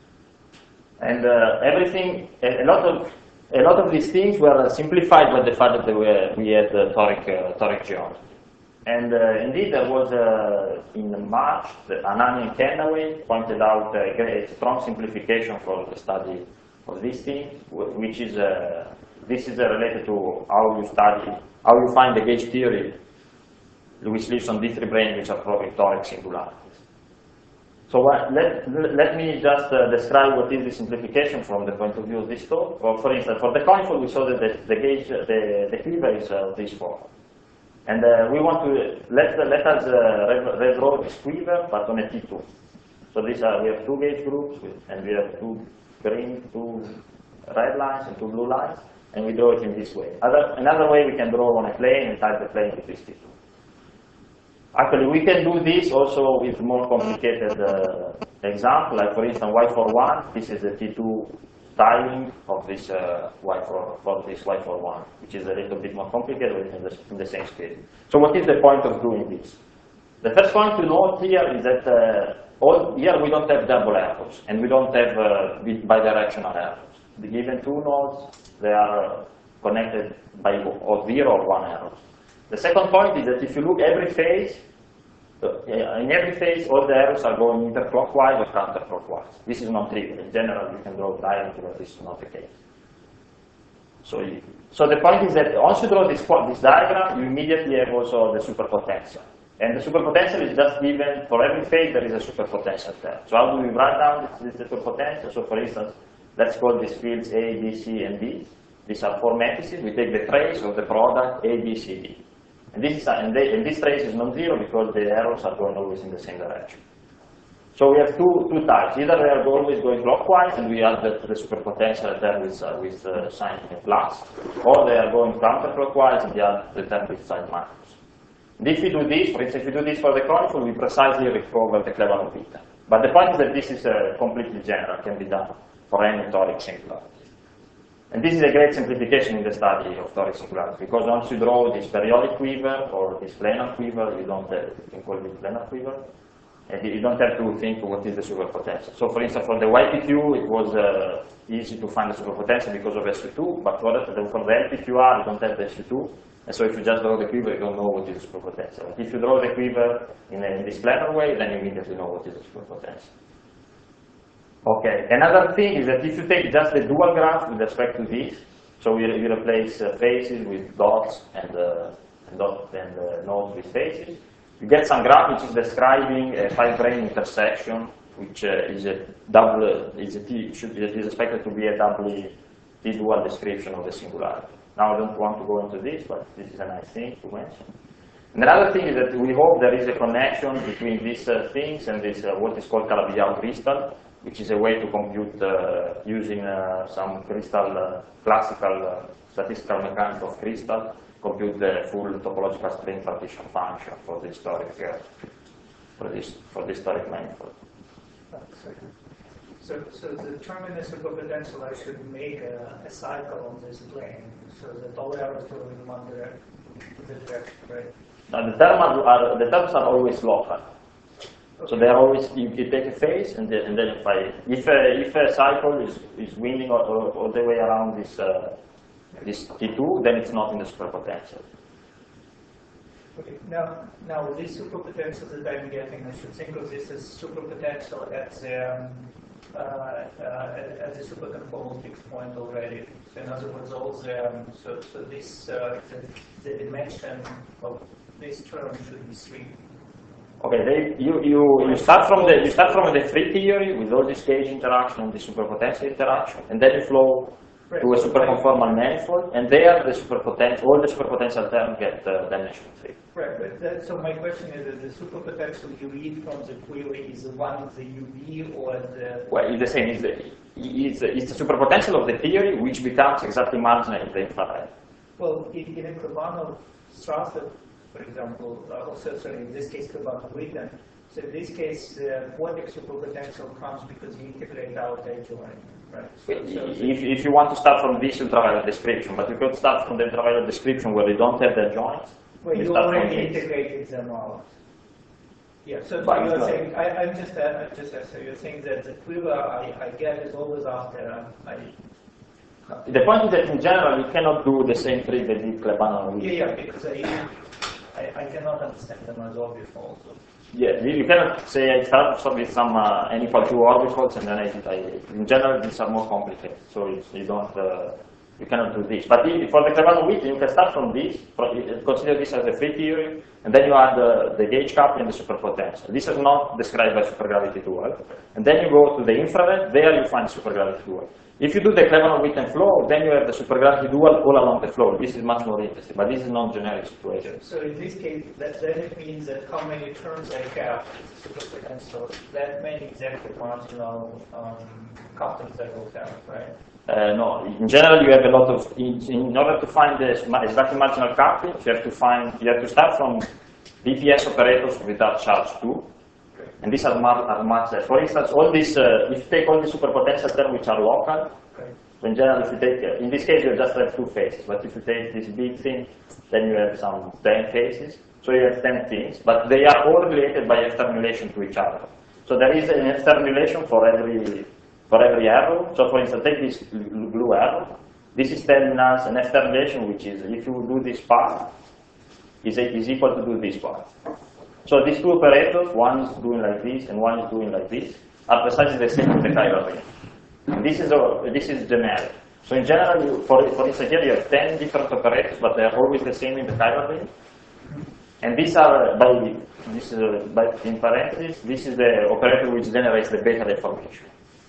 And uh, everything, a, a lot of a lot of these things were simplified by the fact that they were, we had uh, toric uh, toric geometry. And uh, indeed, there was, uh, in March, the Anani and Kendaway pointed out a great, strong simplification for the study of these things, which is, uh, this is uh, related to how you study, how you find the gauge theory, which lives on D three brane, which are probably toric singularities. So uh, let, let me just uh, describe what is the simplification from the point of view of this talk. Well, for instance, for the conical, we saw that the, the gauge, the, the quiver is uh, this form. And uh, we want to, let, let us uh, redraw this quiver, but on a T two. So these are, we have two gauge groups, with, and we have two green, two red lines, and two blue lines, and we draw it in this way. Other, another way, we can draw on a plane and type the plane with this T two. Actually, we can do this also with more complicated uh, example, like for instance, Y forty-one, this is the T two styling of this uh, Y four, for this Y forty-one, which is a little bit more complicated in the, in the same scale. So what is the point of doing this? The first point to note here is that uh, all, here we don't have double errors, and we don't have uh, bidirectional errors. The given two nodes, they are connected by or zero or one error. The second point is that if you look every phase, uh, in every phase, all the errors are going either clockwise or counterclockwise. This is not trivial. In general, you can draw diagonally, but this is not the case. So, you, so the point is that once you draw this, this diagram, you immediately have also the superpotential. And the superpotential is just given, for every phase, there is a superpotential there. So how do we write down this, this superpotential? So for instance, let's call these fields A, B, C, and D. These are four matrices. We take the trace of the product A, B, C, D. And this, is, and, they, and this trace is non-zero because the errors are going always in the same direction. So we have two, two types. Either they are always going clockwise, and we add the, the superpotential there with, uh, with uh, sign plus, or they are going counterclockwise, and we add the term with sign minus. And if we do this, for instance, if we do this for the conical, we precisely recover the Klebanov beta. But the point is that this is uh, completely general, can be done for any toric singularity. And this is a great simplification in the study of toric singularity, because once you draw this periodic quiver or this planar quiver, you don't have, you can call it planar quiver, and you don't have to think what is the superpotential. So for instance, for the Y P Q, it was uh, easy to find the superpotential because of S U two, but for the, for the L P Q R, you don't have the S U two, and so if you just draw the quiver, you don't know what is the superpotential. But if you draw the quiver in, a, in this planar way, then you immediately know what is the superpotential. Okay, another thing is that if you take just the dual graph with respect to this, so we, we replace uh, faces with dots and, uh, and, dot, and uh, nodes with faces, you get some graph which is describing a five-brane intersection, which uh, is a double, is, a T, should, is expected to be a doubly T-dual description of the singularity. Now I don't want to go into this, but this is a nice thing to mention. And another thing is that we hope there is a connection between these uh, things and this uh, what is called Calabi-Yau crystal, which is a way to compute uh, using uh, some crystal, uh, classical uh, statistical mechanics of crystal, compute the full topological string partition function for the historic, uh, for this for the historic manifold.
So, so to determine the superpotential, I should make a, a cycle on this plane, so that all errors go in one direction, direction, right?
Now the terms are, are the terms are always local. So they are always, you, you take a phase, and then, and then if, I, if, a, if a cycle is, is winding all, all, all the way around this, uh, this T two, then it's not in the superpotential.
Okay, now, now these superpotentials that I'm getting, I should think of this as superpotential at the, um, uh, uh, at the superconformal fixed point already. So in other words, all the, um, so, so this, uh, the, the dimension of this term should be three.
Okay, they, you, you, you start from the you start from the free theory with all this gauge interaction, the superpotential interaction, and then you flow
Right.
to a superconformal manifold, and there the superpotential, all the superpotential terms get uh, dimension three.
Right, but that, so my question is that the superpotential you read from the query is the one of the U V or the...
Well, it's the same. It's the, it's, it's the superpotential of the theory which becomes exactly marginal in the infrared.
Well, in, in a Klebanov-Strasser, for example, uh, also, sorry, in this case, Klebanov-Witten, so in this case, the vortex superpotential comes because you integrate out the joint, right? So, so
If, if you want to start from this ultraviolet description, but you could start from the ultraviolet description where you don't have the joints.
well,
you
you
start from
already
this.
integrated them out. Yeah, so
But
you're
it's
saying, I, I'm just, uh, I'm just, uh, so you're saying that the quiver I, I get is always after um, I...
The point is that in general you cannot do the same trick that did Klebanov.
Yeah, yeah, because I, I, I cannot understand them as obvious also.
Yeah, you, you cannot say I start with some uh, n equal to orbitals and then I, I, in general these are more complicated, so you, you don't, uh, you cannot do this. But if, for the Klebanov-Witten, you can start from this, consider this as a free theory, and then you add uh, the gauge coupling and the superpotential. This is not described by supergravity dual. And then you go to the infrared, there you find supergravity dual. If you do the Klebanov-Witten flow, then you have the supergravity dual all along the flow. This is much more interesting, but this is not generic situation.
So in this case, that, then it means that how many terms I have, superpotential, that many exactly marginal um, couplings I will have, right?
Uh, no, in general you have a lot of, in, in order to find the exactly marginal coupling, you have to find, you have to start from B P S operators without charge two. And these are, are much less. For instance, all these, uh, if you take all the superpotential terms which are local,
Okay.
so in general, if you take, uh, in this case, you just have two phases. But if you take this big thing, then you have some ten phases. So you have ten things, but they are all related by externulation to each other. So there is an externulation for every for every arrow. So for instance, take this blue arrow. This is telling us an externulation, which is if you do this part, is is equal to do this part. So these two operators, one is doing like this and one is doing like this, are precisely the same with the chiral ring. And this is a, this is generic. So in general, you, for for instance here you have ten different operators, but they are always the same in the chiral ring. And these are by this is uh, by in parentheses. This is the operator which generates the beta deformation.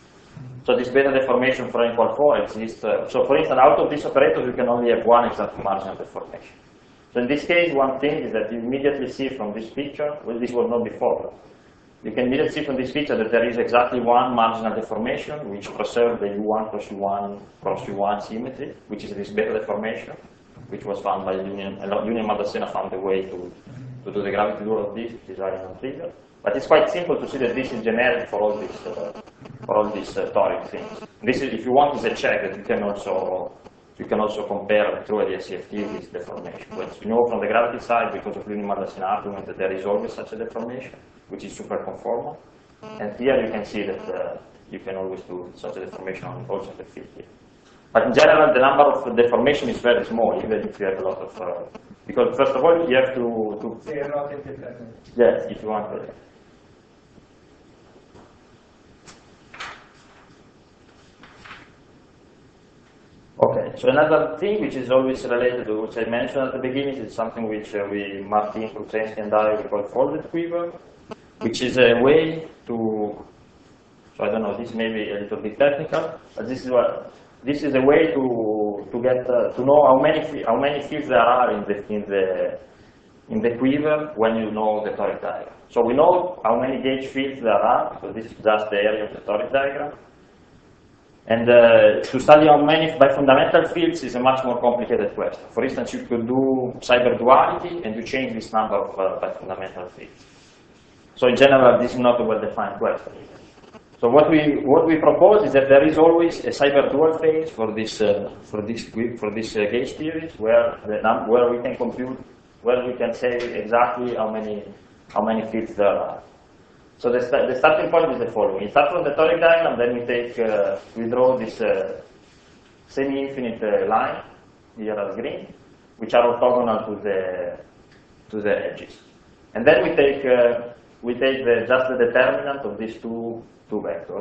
So this beta deformation for n equal four exists. Uh, so for instance, out of these operators, you can only have one exact marginal deformation. So in this case, one thing is that you immediately see from this picture, well, this was not before, you can immediately see from this picture that there is exactly one marginal deformation which preserves the U one cross U one cross U one symmetry, which is this beta deformation, which was found by Union, Union Maldacena found a way to, to do the gravity dual of this, which is very non-trivial. But it's quite simple to see that this is generic for all these, uh, for all these uh, toric things. This is, if you want, is a check that you can also You can also compare through a D S C F T this deformation. But you know from the gravity side, because of Union Maldacena argument, that there is always such a deformation, which is super conformal. And here you can see that uh, you can always do such a deformation on also the field here. But in general, the number of deformation is very small, even if you have a lot of. Uh, because first of all, you have to. to
They are not independent.
yes, if you want. Uh, Okay, so another thing which is always related to which I mentioned at the beginning is something which uh, we, Martin, Krusensky, and I, we call folded quiver, which is a way to, so I don't know, this may be a little bit technical, but this is what, this is a way to to get uh, to know how many how many fields there are in the in the in the quiver when you know the toric diagram. So we know how many gauge fields there are, because this is just the area of the toric diagram. And uh, to study how many by fundamental fields is a much more complicated question. For instance, you could do cyber duality and you change this number of uh, by fundamental fields. So in general, this is not a well-defined question. So what we what we propose is that there is always a cyber dual phase for this uh, for this for this uh, gauge theories where the num where we can compute where we can say exactly how many how many fields there are. So the, st the starting point is the following. We start from the toric diagram, then we take, uh, we draw this uh, semi-infinite uh, line, here as green, which are orthogonal to the to the edges. And then we take uh, we take the, just the determinant of these two two vectors,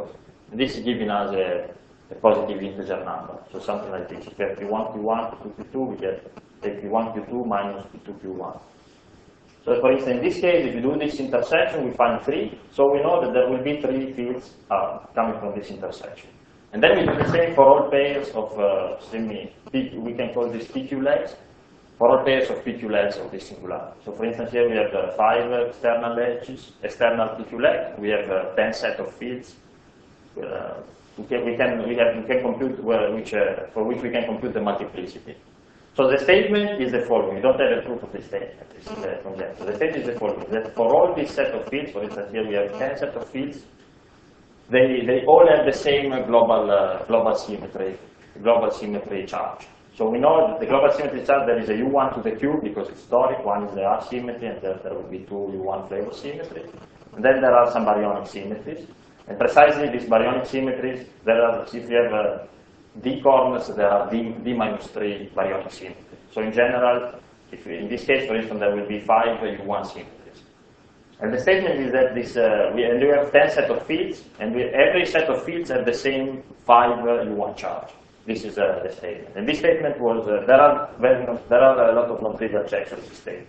This is giving us a, a positive integer number. So something like this. If we have Q one, Q one, Q two, Q two, we get Q one, Q two minus Q two, Q one. So for instance, in this case, if you do this intersection, we find three. So we know that there will be three fields uh, coming from this intersection. And then we do the same for all pairs of uh, semi, we can call this P Q legs, for all pairs of P Q legs of this singularity. So for instance, here we have uh, five external edges, external P Q leg. We have uh, ten set of fields. Uh, we can we can we, have, we can compute well, which uh, for which we can compute the multiplicity. So the statement is the following. We don't have a proof of this statement. This is uh, from there. So the statement is the following: that for all this set of fields, for instance, here we have ten set of fields. They they all have the same uh, global uh, global symmetry, global symmetry charge. So we know that the global symmetry charge, there is a U one to the cube because it's doric. One is the R symmetry, and there, there will be two U one flavor symmetry. And then there are some baryonic symmetries. And precisely these baryonic symmetries, there are, if you have uh, D corners, there are D, D minus three baryonic symmetries. So in general, if in this case, for instance, there will be five U one symmetries. And the statement is that this, uh, we, and we have ten set of fields, and we, every set of fields have the same five uh, U one charge. This is uh, the statement. And this statement was, uh, there are very, there are a lot of non-trivial checks on this statement.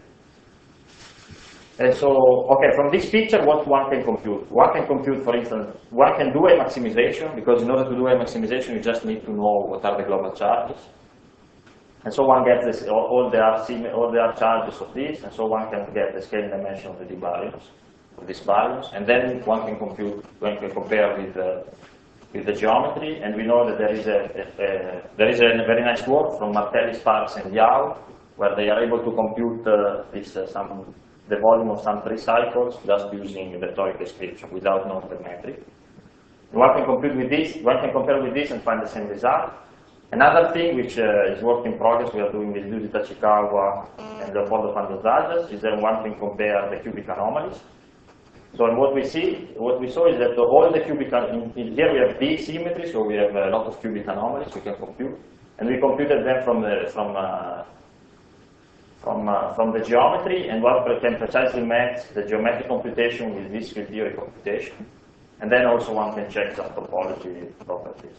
And so, okay, from this picture, what one can compute? One can compute, for instance, one can do a maximization, because in order to do a maximization, you just need to know what are the global charges. And so one gets this, all, all, the R, all the R charges of this, and so one can get the scaling dimension of the D baryons, of these baryons, and then one can compute, one can compare with the, with the geometry, and we know that there is a, a, a there is a very nice work from Martelli, Sparks, and Yao, where they are able to compute uh, this uh, some. the volume of some three cycles just using the toric description without non-per metric. One can compute with this, one can compare with this and find the same result. Another thing which uh, is work in progress we are doing with Yuji Tachikawa and Leopoldo Fandozadas is that one can compare the cubic anomalies. So what we see, what we saw is that the, all the cubic, in, in here we have D symmetry, so we have a lot of cubic anomalies we can compute, and we computed them from the, from uh, From, uh, from the geometry, and one can precisely match the geometric computation with this field theory computation. And then also one can check some topology properties.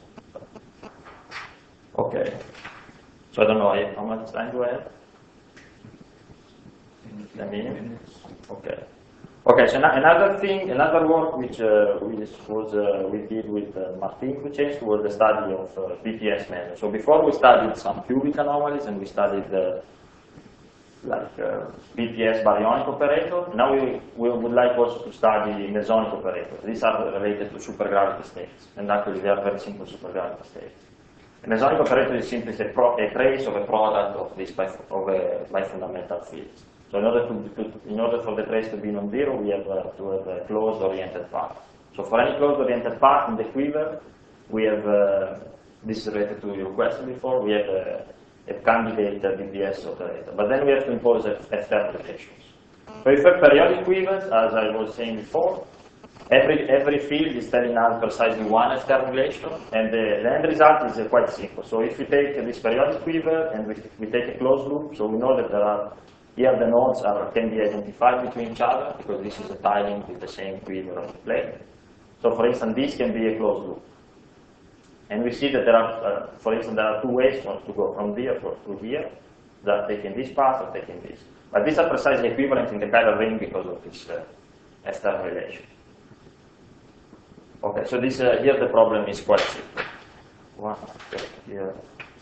Okay. So I don't know how much time do I have? Ten minutes? Okay. Okay, so another thing, another work which, uh, which was, uh, we did with uh, Martin Kluczynski was the study of uh, B P S measures. So before we studied some cubic anomalies, and we studied uh, like uh, B P S baryonic operator. Now we, we would like also to study mesonic operators. These are related to supergravity states, and actually they are very simple supergravity states. A mesonic operator is simply a, pro a trace of a product of this by of a bifundamental fields. So in order to, to in order for the trace to be non-zero, we have uh, to have a closed oriented path. So for any closed oriented path in the quiver, we have uh, this is related to your question before. We have uh, a candidate uh, B P S operator. But then we have to impose external relations. So if we have periodic quivers, as I was saying before, every, every field is telling us precisely one external relation, and the, the end result is uh, quite simple. So if we take uh, this periodic quiver and we, we take a closed loop, so we know that there are, here the nodes are, can be identified between each other, because this is a tiling with the same quiver of the plane. So for instance, this can be a closed loop. And we see that there are, uh, for instance, there are two ways to go from here to here, that taking this path or taking this. But these are precisely equivalent in the chiral ring because of this uh, external relation. Okay, so this uh, here the problem is quite simple. One here.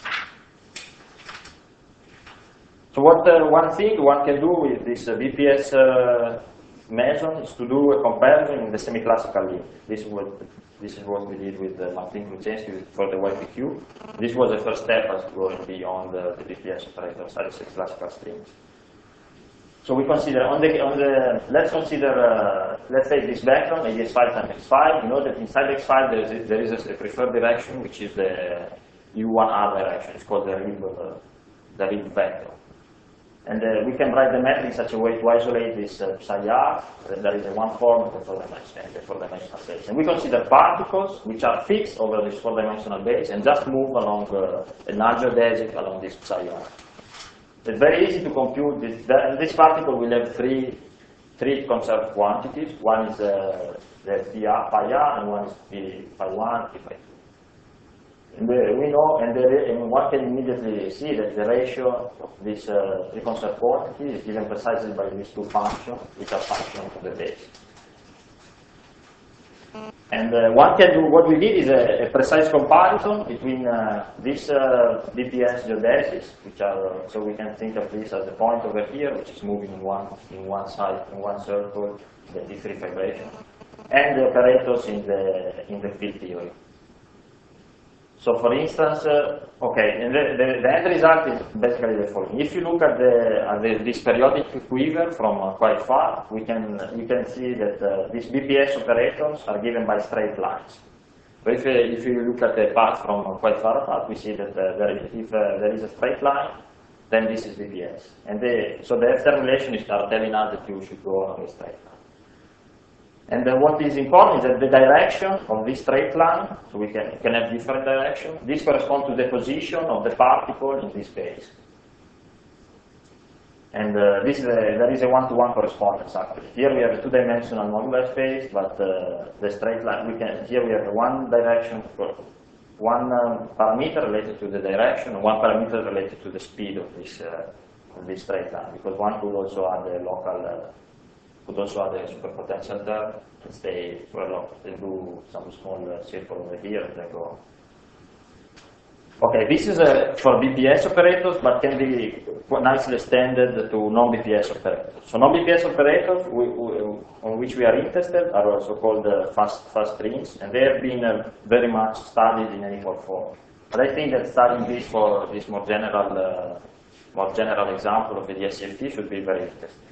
So what uh, one thing one can do with this uh, B P S uh, meson is to do a comparison in the semi-classical limit. This would. This is what we did with uh, Martin Kluczynski for the Y P Q. This was the first step as going beyond uh, the B P S operator, satisfies classical strings. So we consider on the on the let's consider uh, let's take this background A S five times X five. You know that inside X five there is a, there is a preferred direction which is the U one R direction. It's called the Rib uh, the Rib vector. And uh, we can write the metric in such a way to isolate this uh, psi r. There is a one form of the four-dimensional four-dimensional space. And we consider particles which are fixed over this four-dimensional base and just move along uh, a nudge geodesic along this psi r. It's very easy to compute this. The, this particle will have three three conserved quantities. One is uh, the phi r, and one is phi one, phi two. And the, we know, and, the, and one can immediately see that the ratio of these uh, three conserved quantities is given precisely by these two functions, which are functions of the base. And uh, one can do, what we did is a, a precise comparison between uh, this uh, B P S geodesics, which are, uh, so we can think of this as a point over here, which is moving in one, in one side, in one circle, the T three vibration, and the operators in the, in the field theory. So for instance, uh, okay, and the, the, the end result is basically the following. If you look at, the, at the, this periodic quiver from uh, quite far, we can, we can see that uh, these B P S operators are given by straight lines. So if, uh, if you look at the path from uh, quite far apart, we see that uh, there is, if uh, there is a straight line, then this is B P S. And the, so the formulation is telling us that you should go along a straight line. And then what is important is that the direction of this straight line, so we can, can have different directions, this corresponds to the position of the particle in this space. And uh, this is a, there is a one-to-one correspondence actually. Here we have a two-dimensional modular space, but uh, the straight line, we can, here we have one direction, for one um, parameter related to the direction, and one parameter related to the speed of this, uh, of this straight line, because one could also add a local uh, could also add a superpotential there, and stay well, they do some small uh, circle over here, and they go. Okay, this is uh, for B P S operators, but can be nicely extended to non-B P S operators. So non-B P S operators we, we, on which we are interested are also called uh, fast, fast strings, and they have been uh, very much studied in unequal form. But I think that studying this for this more general, uh, more general example of the D S C F T should be very interesting.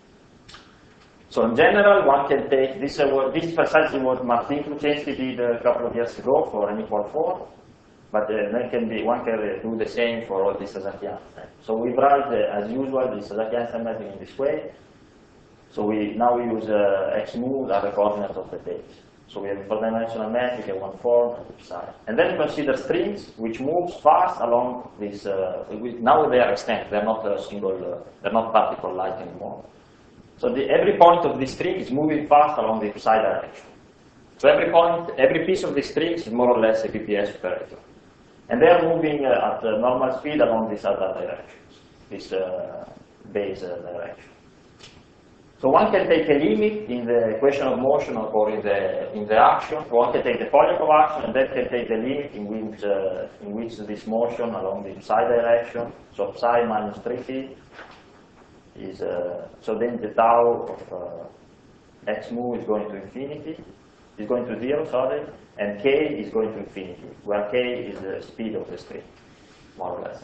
So in general, one can take, this, uh, this is precisely what Martin Kluczynski did a couple of years ago for unequal form, but uh, then can be, one can uh, do the same for all this Sazaki-Einstein. So we write, uh, as usual, the Sazaki-Einstein mapping in this way. So we now we use uh, X mu as the coordinate of the base. So we have a four-dimensional metric, a one form, and psi. And then we consider strings which moves fast along this, uh, we, now they are extended, they're not a single, uh, they're not particle light anymore. So the, every point of this string is moving fast along the psi direction. So every point, every piece of the string is more or less a B P S operator. And they are moving uh, at uh, normal speed along these other directions, this uh, base uh, direction. So one can take a limit in the equation of motion or in the, in the action. One can take the Polyakov action, and then can take the limit in which, uh, in which this motion along the psi direction, so psi minus three phi, is, uh, so then the tau of uh, x mu is going to infinity, is going to zero, sorry, and k is going to infinity, where k is the speed of the string, more or less.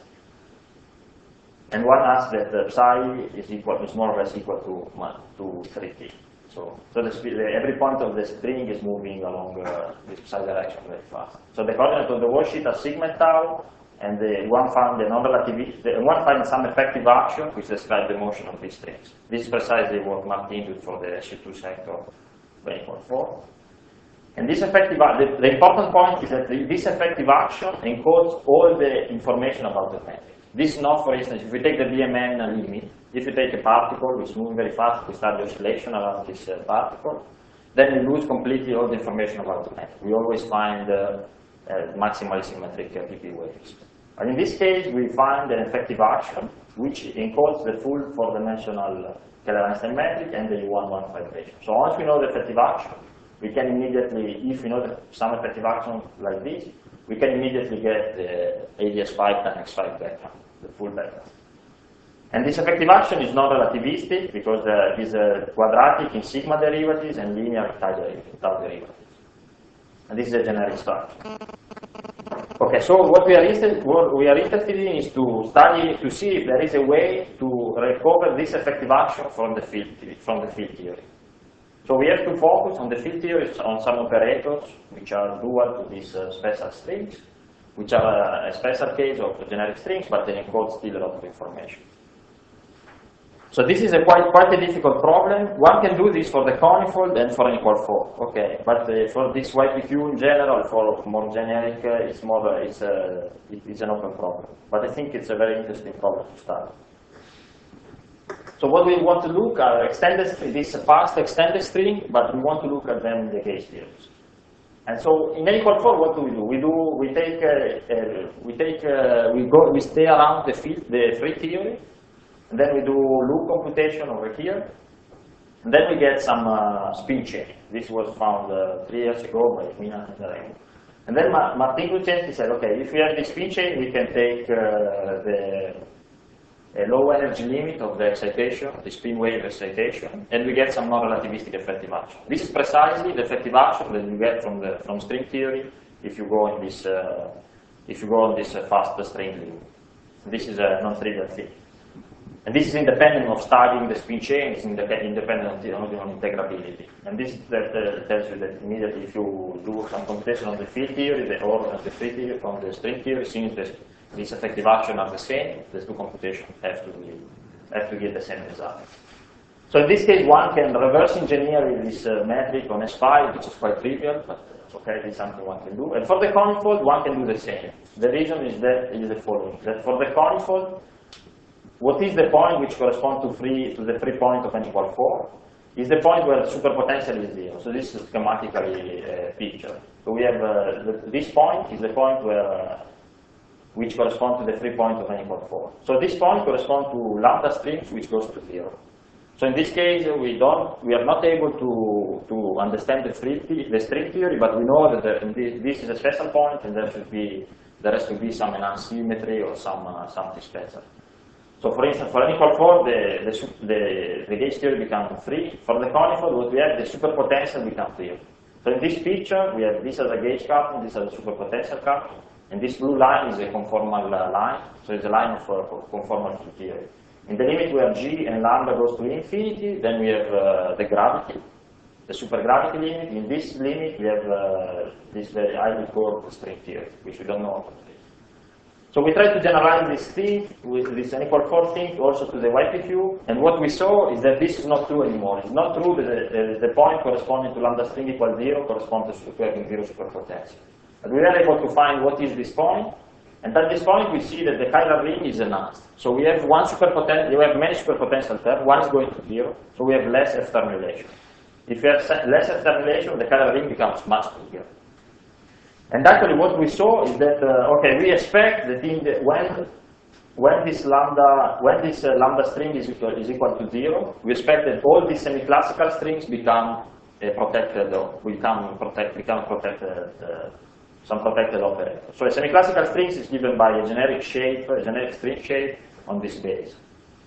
And one asks that the psi is equal, is more or less equal to to three p. So, so the speed, every point of the string is moving along uh, this psi direction very fast. So the coordinate of the worldsheet are sigma and tau. And the one found the non-relativity, one finds some effective action which describes the motion of these strings. This is precisely what Martin did for the S U two sector twenty-four four. And this effective, the, the important point is that the, this effective action encodes all the information about the metric. This is not, for instance, if we take the B M N limit, if you take a particle which is moving very fast, we start the oscillation around this uh, particle, then we lose completely all the information about the metric. We always find uh, uh, maximally symmetric uh, P P waves. And in this case, we find an effective action which encodes the full four-dimensional Keller-Einstein metric and the U one one vibration. So once we know the effective action, we can immediately, if we know the, some effective action like this, we can immediately get the A D S five times X five beta, the full beta. And this effective action is not relativistic because uh, it is uh, quadratic in sigma derivatives and linear in tau derivatives. And this is a generic structure. Okay, so what we are interested, what we are interested in is to study, to see if there is a way to recover this effective action from the field, from the field theory. So we have to focus on the field theory on some operators which are dual to these uh, special strings, which are uh, a special case of generic strings, but they encode still a lot of information. So this is a quite quite a difficult problem. One can do this for the conifold and for unequal form. Okay, but uh, for this Y P Q in general, for more generic, uh, it's more uh, it's a it, it's an open problem. But I think it's a very interesting problem to study. So what we want to look at extended, this fast extended string, but we want to look at them in the gauge theories. And so in N equal four, what do we do? We do we take uh, uh, we take uh, we go we stay around the field, the free theory, and then we do loop computation over here, and then we get some uh, spin chain. This was found uh, three years ago by Mina and Raymond. And then Ma Martin Kluczewski said, okay, if we have this spin chain, we can take uh, the a low energy limit of the excitation, the spin wave excitation, and we get some non-relativistic effective action. This is precisely the effective action that you get from the from string theory if you go in this uh, if you go on this uh, fast string limit. This is a non-trivial thing, and this is independent of studying the spin chain. It's independent of the on integrability, and this that uh, tells you that immediately if you do some computation on the field theory, the or the free theory from the string theory, since the these effective actions are the same, these two computations have to, be, have to get the same result. So in this case, one can reverse engineer this uh, metric on S five, which is quite trivial, but it's okay, it's something one can do. And for the conifold, one can do the same. The reason is that is the following: that for the conifold, what is the point which corresponds to free to the free point of n equal four? Is the point where the superpotential is zero. So this is schematically a uh, picture. So we have uh, the, this point is the point where uh, which correspond to the free point of n equal four. So this point corresponds to lambda strings which goes to zero. So in this case, we don't, we are not able to to understand the free the string theory, but we know that the, this, this is a special point, and there should be there has to be some enhanced symmetry or some uh, something special. So for instance, for n equal four, the the, the the gauge theory becomes free. For the conifold, what we have, the superpotential becomes zero. So in this picture, we have this as a gauge coupling, this as a superpotential coupling. And this blue line is a conformal uh, line, so it's a line of uh, conformal field theory. In the limit where G and lambda goes to infinity, then we have uh, the gravity, the supergravity limit. In this limit, we have uh, this very highly curved string theory, which we don't know what it is. So we try to generalize this thing, with this n equal four thing, also to the Y P Q. And what we saw is that this is not true anymore. It's not true that the, the, the point corresponding to lambda string equals zero corresponds to having zero superpotential. But we were able to find what is this point, and at this point we see that the chiral ring is enhanced. So we have one superpotential, you have many superpotential terms, one is going to zero, so we have less F termination. If you have less F termination, the chiral ring becomes much bigger. And actually what we saw is that, uh, okay, we expect that in the, when, when this lambda, when this uh, lambda string is equal, is equal to zero, we expect that all these semi-classical strings become uh, protected, or become, protect, become protected uh, some protected operator. So a semi-classical string is given by a generic shape, a generic string shape on this base.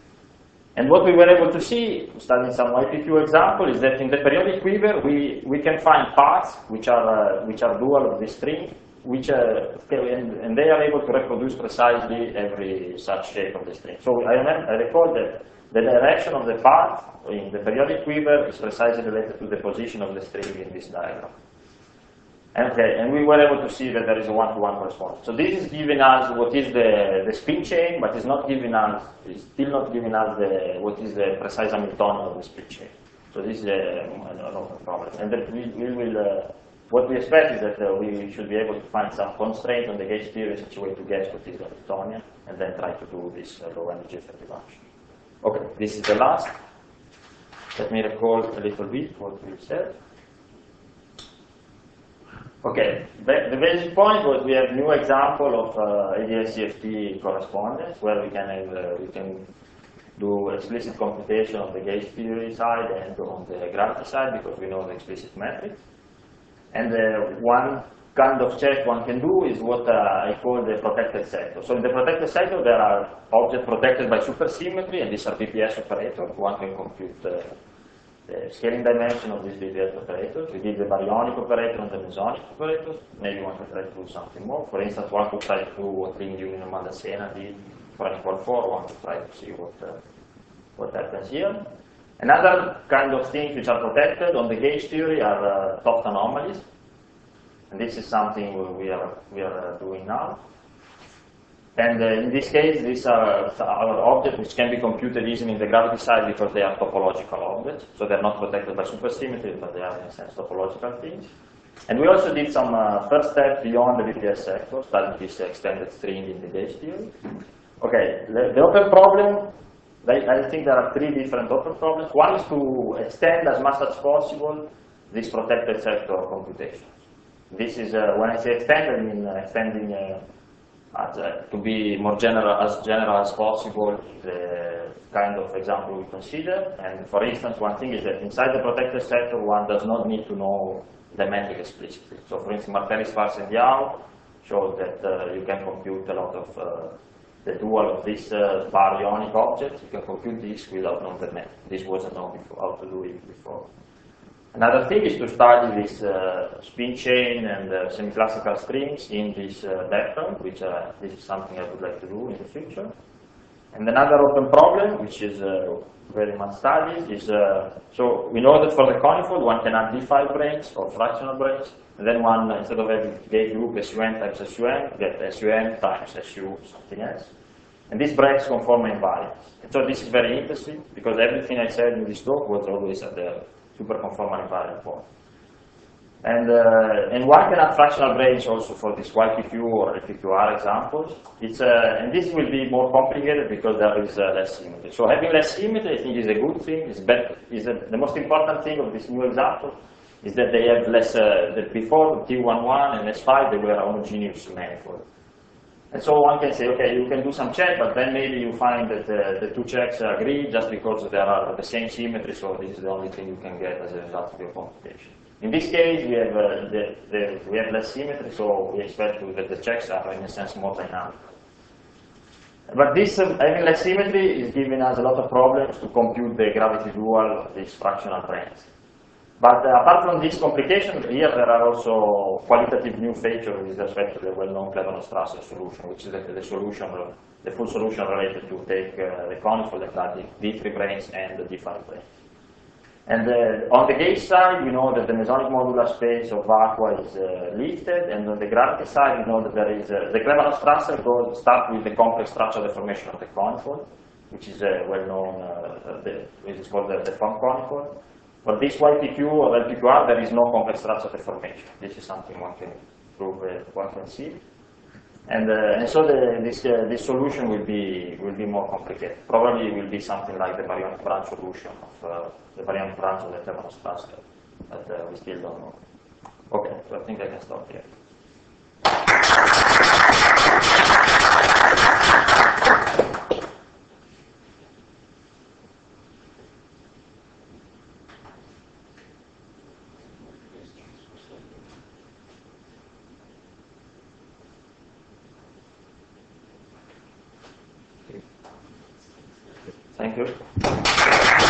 And what we were able to see, studying some Y P Q example, is that in the periodic quiver we, we can find paths which are uh, which are dual of this string, which uh, and, and they are able to reproduce precisely every such shape of the string. So I remember, I recall that the direction of the path in the periodic quiver is precisely related to the position of the string in this diagram. Okay, and we were able to see that there is a one-to-one correspondence. So this is giving us what is the, the spin chain, but it's not giving us, it's still not giving us the, what is the precise Hamiltonian of the spin chain. So this is a, another problem. And that we, we will, uh, what we expect is that uh, we should be able to find some constraint on the gauge theory in such a way to guess what is the Hamiltonian, and then try to do this uh, low energy effective action. Okay, this is the last. Let me recall a little bit what we said. Okay, the basic point was we have new example of uh, A D S C F T correspondence where we can have, uh, we can do explicit computation on the gauge theory side and on the gravity side because we know the explicit metrics. And uh, one kind of check one can do is what uh, I call the protected sector. So in the protected sector there are objects protected by supersymmetry, and these are B P S operators. One can compute uh, the scaling dimension of these B P S operators. We did the baryonic operator and the mesonic operators. Maybe one can try to do something more. For instance, one could try to do what Ring Union Maldacena did for n equal four. One could try to see what, uh, what happens here. Another kind of things which are protected on the gauge theory are uh, Toft anomalies. And this is something we are, we are uh, doing now. And uh, in this case, these are our objects which can be computed easily in the gravity side because they are topological objects. So they're not protected by supersymmetry, but they are in a sense topological things. And we also did some uh, first steps beyond the B P S sector, studying this extended string in the gauge theory. Okay, the, the open problem I, I think there are three different open problems. One is to extend as much as possible this protected sector computation. This is, uh, when I say extend, I mean uh, extending uh, as, uh, to be more general, as general as possible, the kind of example we consider. And for instance, one thing is that inside the protected sector, one does not need to know the metric explicitly. So for instance, Martelli-Schwarz and Yao showed that uh, you can compute a lot of uh, the dual of this uh, baryonic object. You can compute this without knowing the metric. This wasn't known before, how to do it before. Another thing is to study this uh, spin chain and uh, semi-classical strings in this uh, background, which uh, this is something I would like to do in the future. And another open problem, which is uh, very much studied, is uh, so we know that for the conifold one can add D five branes or fractional branes, and then one, instead of having gauge group S U N times S U N, get S U N times S U something else. And these branes conform invariants. And so this is very interesting, because everything I said in this talk was always at the superconformal invariant form. And, uh, and one can add fractional branes also for this Y P Q or L P Q R examples. It's, uh, and this will be more complicated because there is uh, less symmetry. So having less symmetry, I think, is a good thing. It's better, is a, the most important thing of this new example is that they have less, uh, that before T one one and S five, they were homogeneous manifold. And so one can say, okay, you can do some check, but then maybe you find that uh, the two checks agree just because there are the same symmetry, so this is the only thing you can get as a result of your computation. In this case, we have, uh, the, the, we have less symmetry, so we expect to, that the checks are, in a sense, more dynamic. But this, uh, having less symmetry is giving us a lot of problems to compute the gravity dual of these fractional branes. But uh, apart from this complication, here there are also qualitative new features with respect to the well-known Klebanov-Strasser solution, which is the, the solution, the full solution related to take uh, the conifold that are the D three branes and the D five branes. And uh, on the gauge side, we know that the mesonic modular space of vacua is uh, lifted, and on the gravity side, we know that there is uh, the Klebanov-Strasser goes start with the complex structure deformation of the conifold, which is uh, well known, uh, the, which is called the, the Phong conifold. But this Y P Q or L P Q R, there is no complex structure deformation. This is something one can prove, uh, one can see. And, uh, and so the, this, uh, this solution will be, will be more complicated. Probably it will be something like the baryonic branch solution of uh, the baryonic branch of the Klebanov-Strasser, but uh, we still don't know. Okay, so I think I can stop here. Thank you.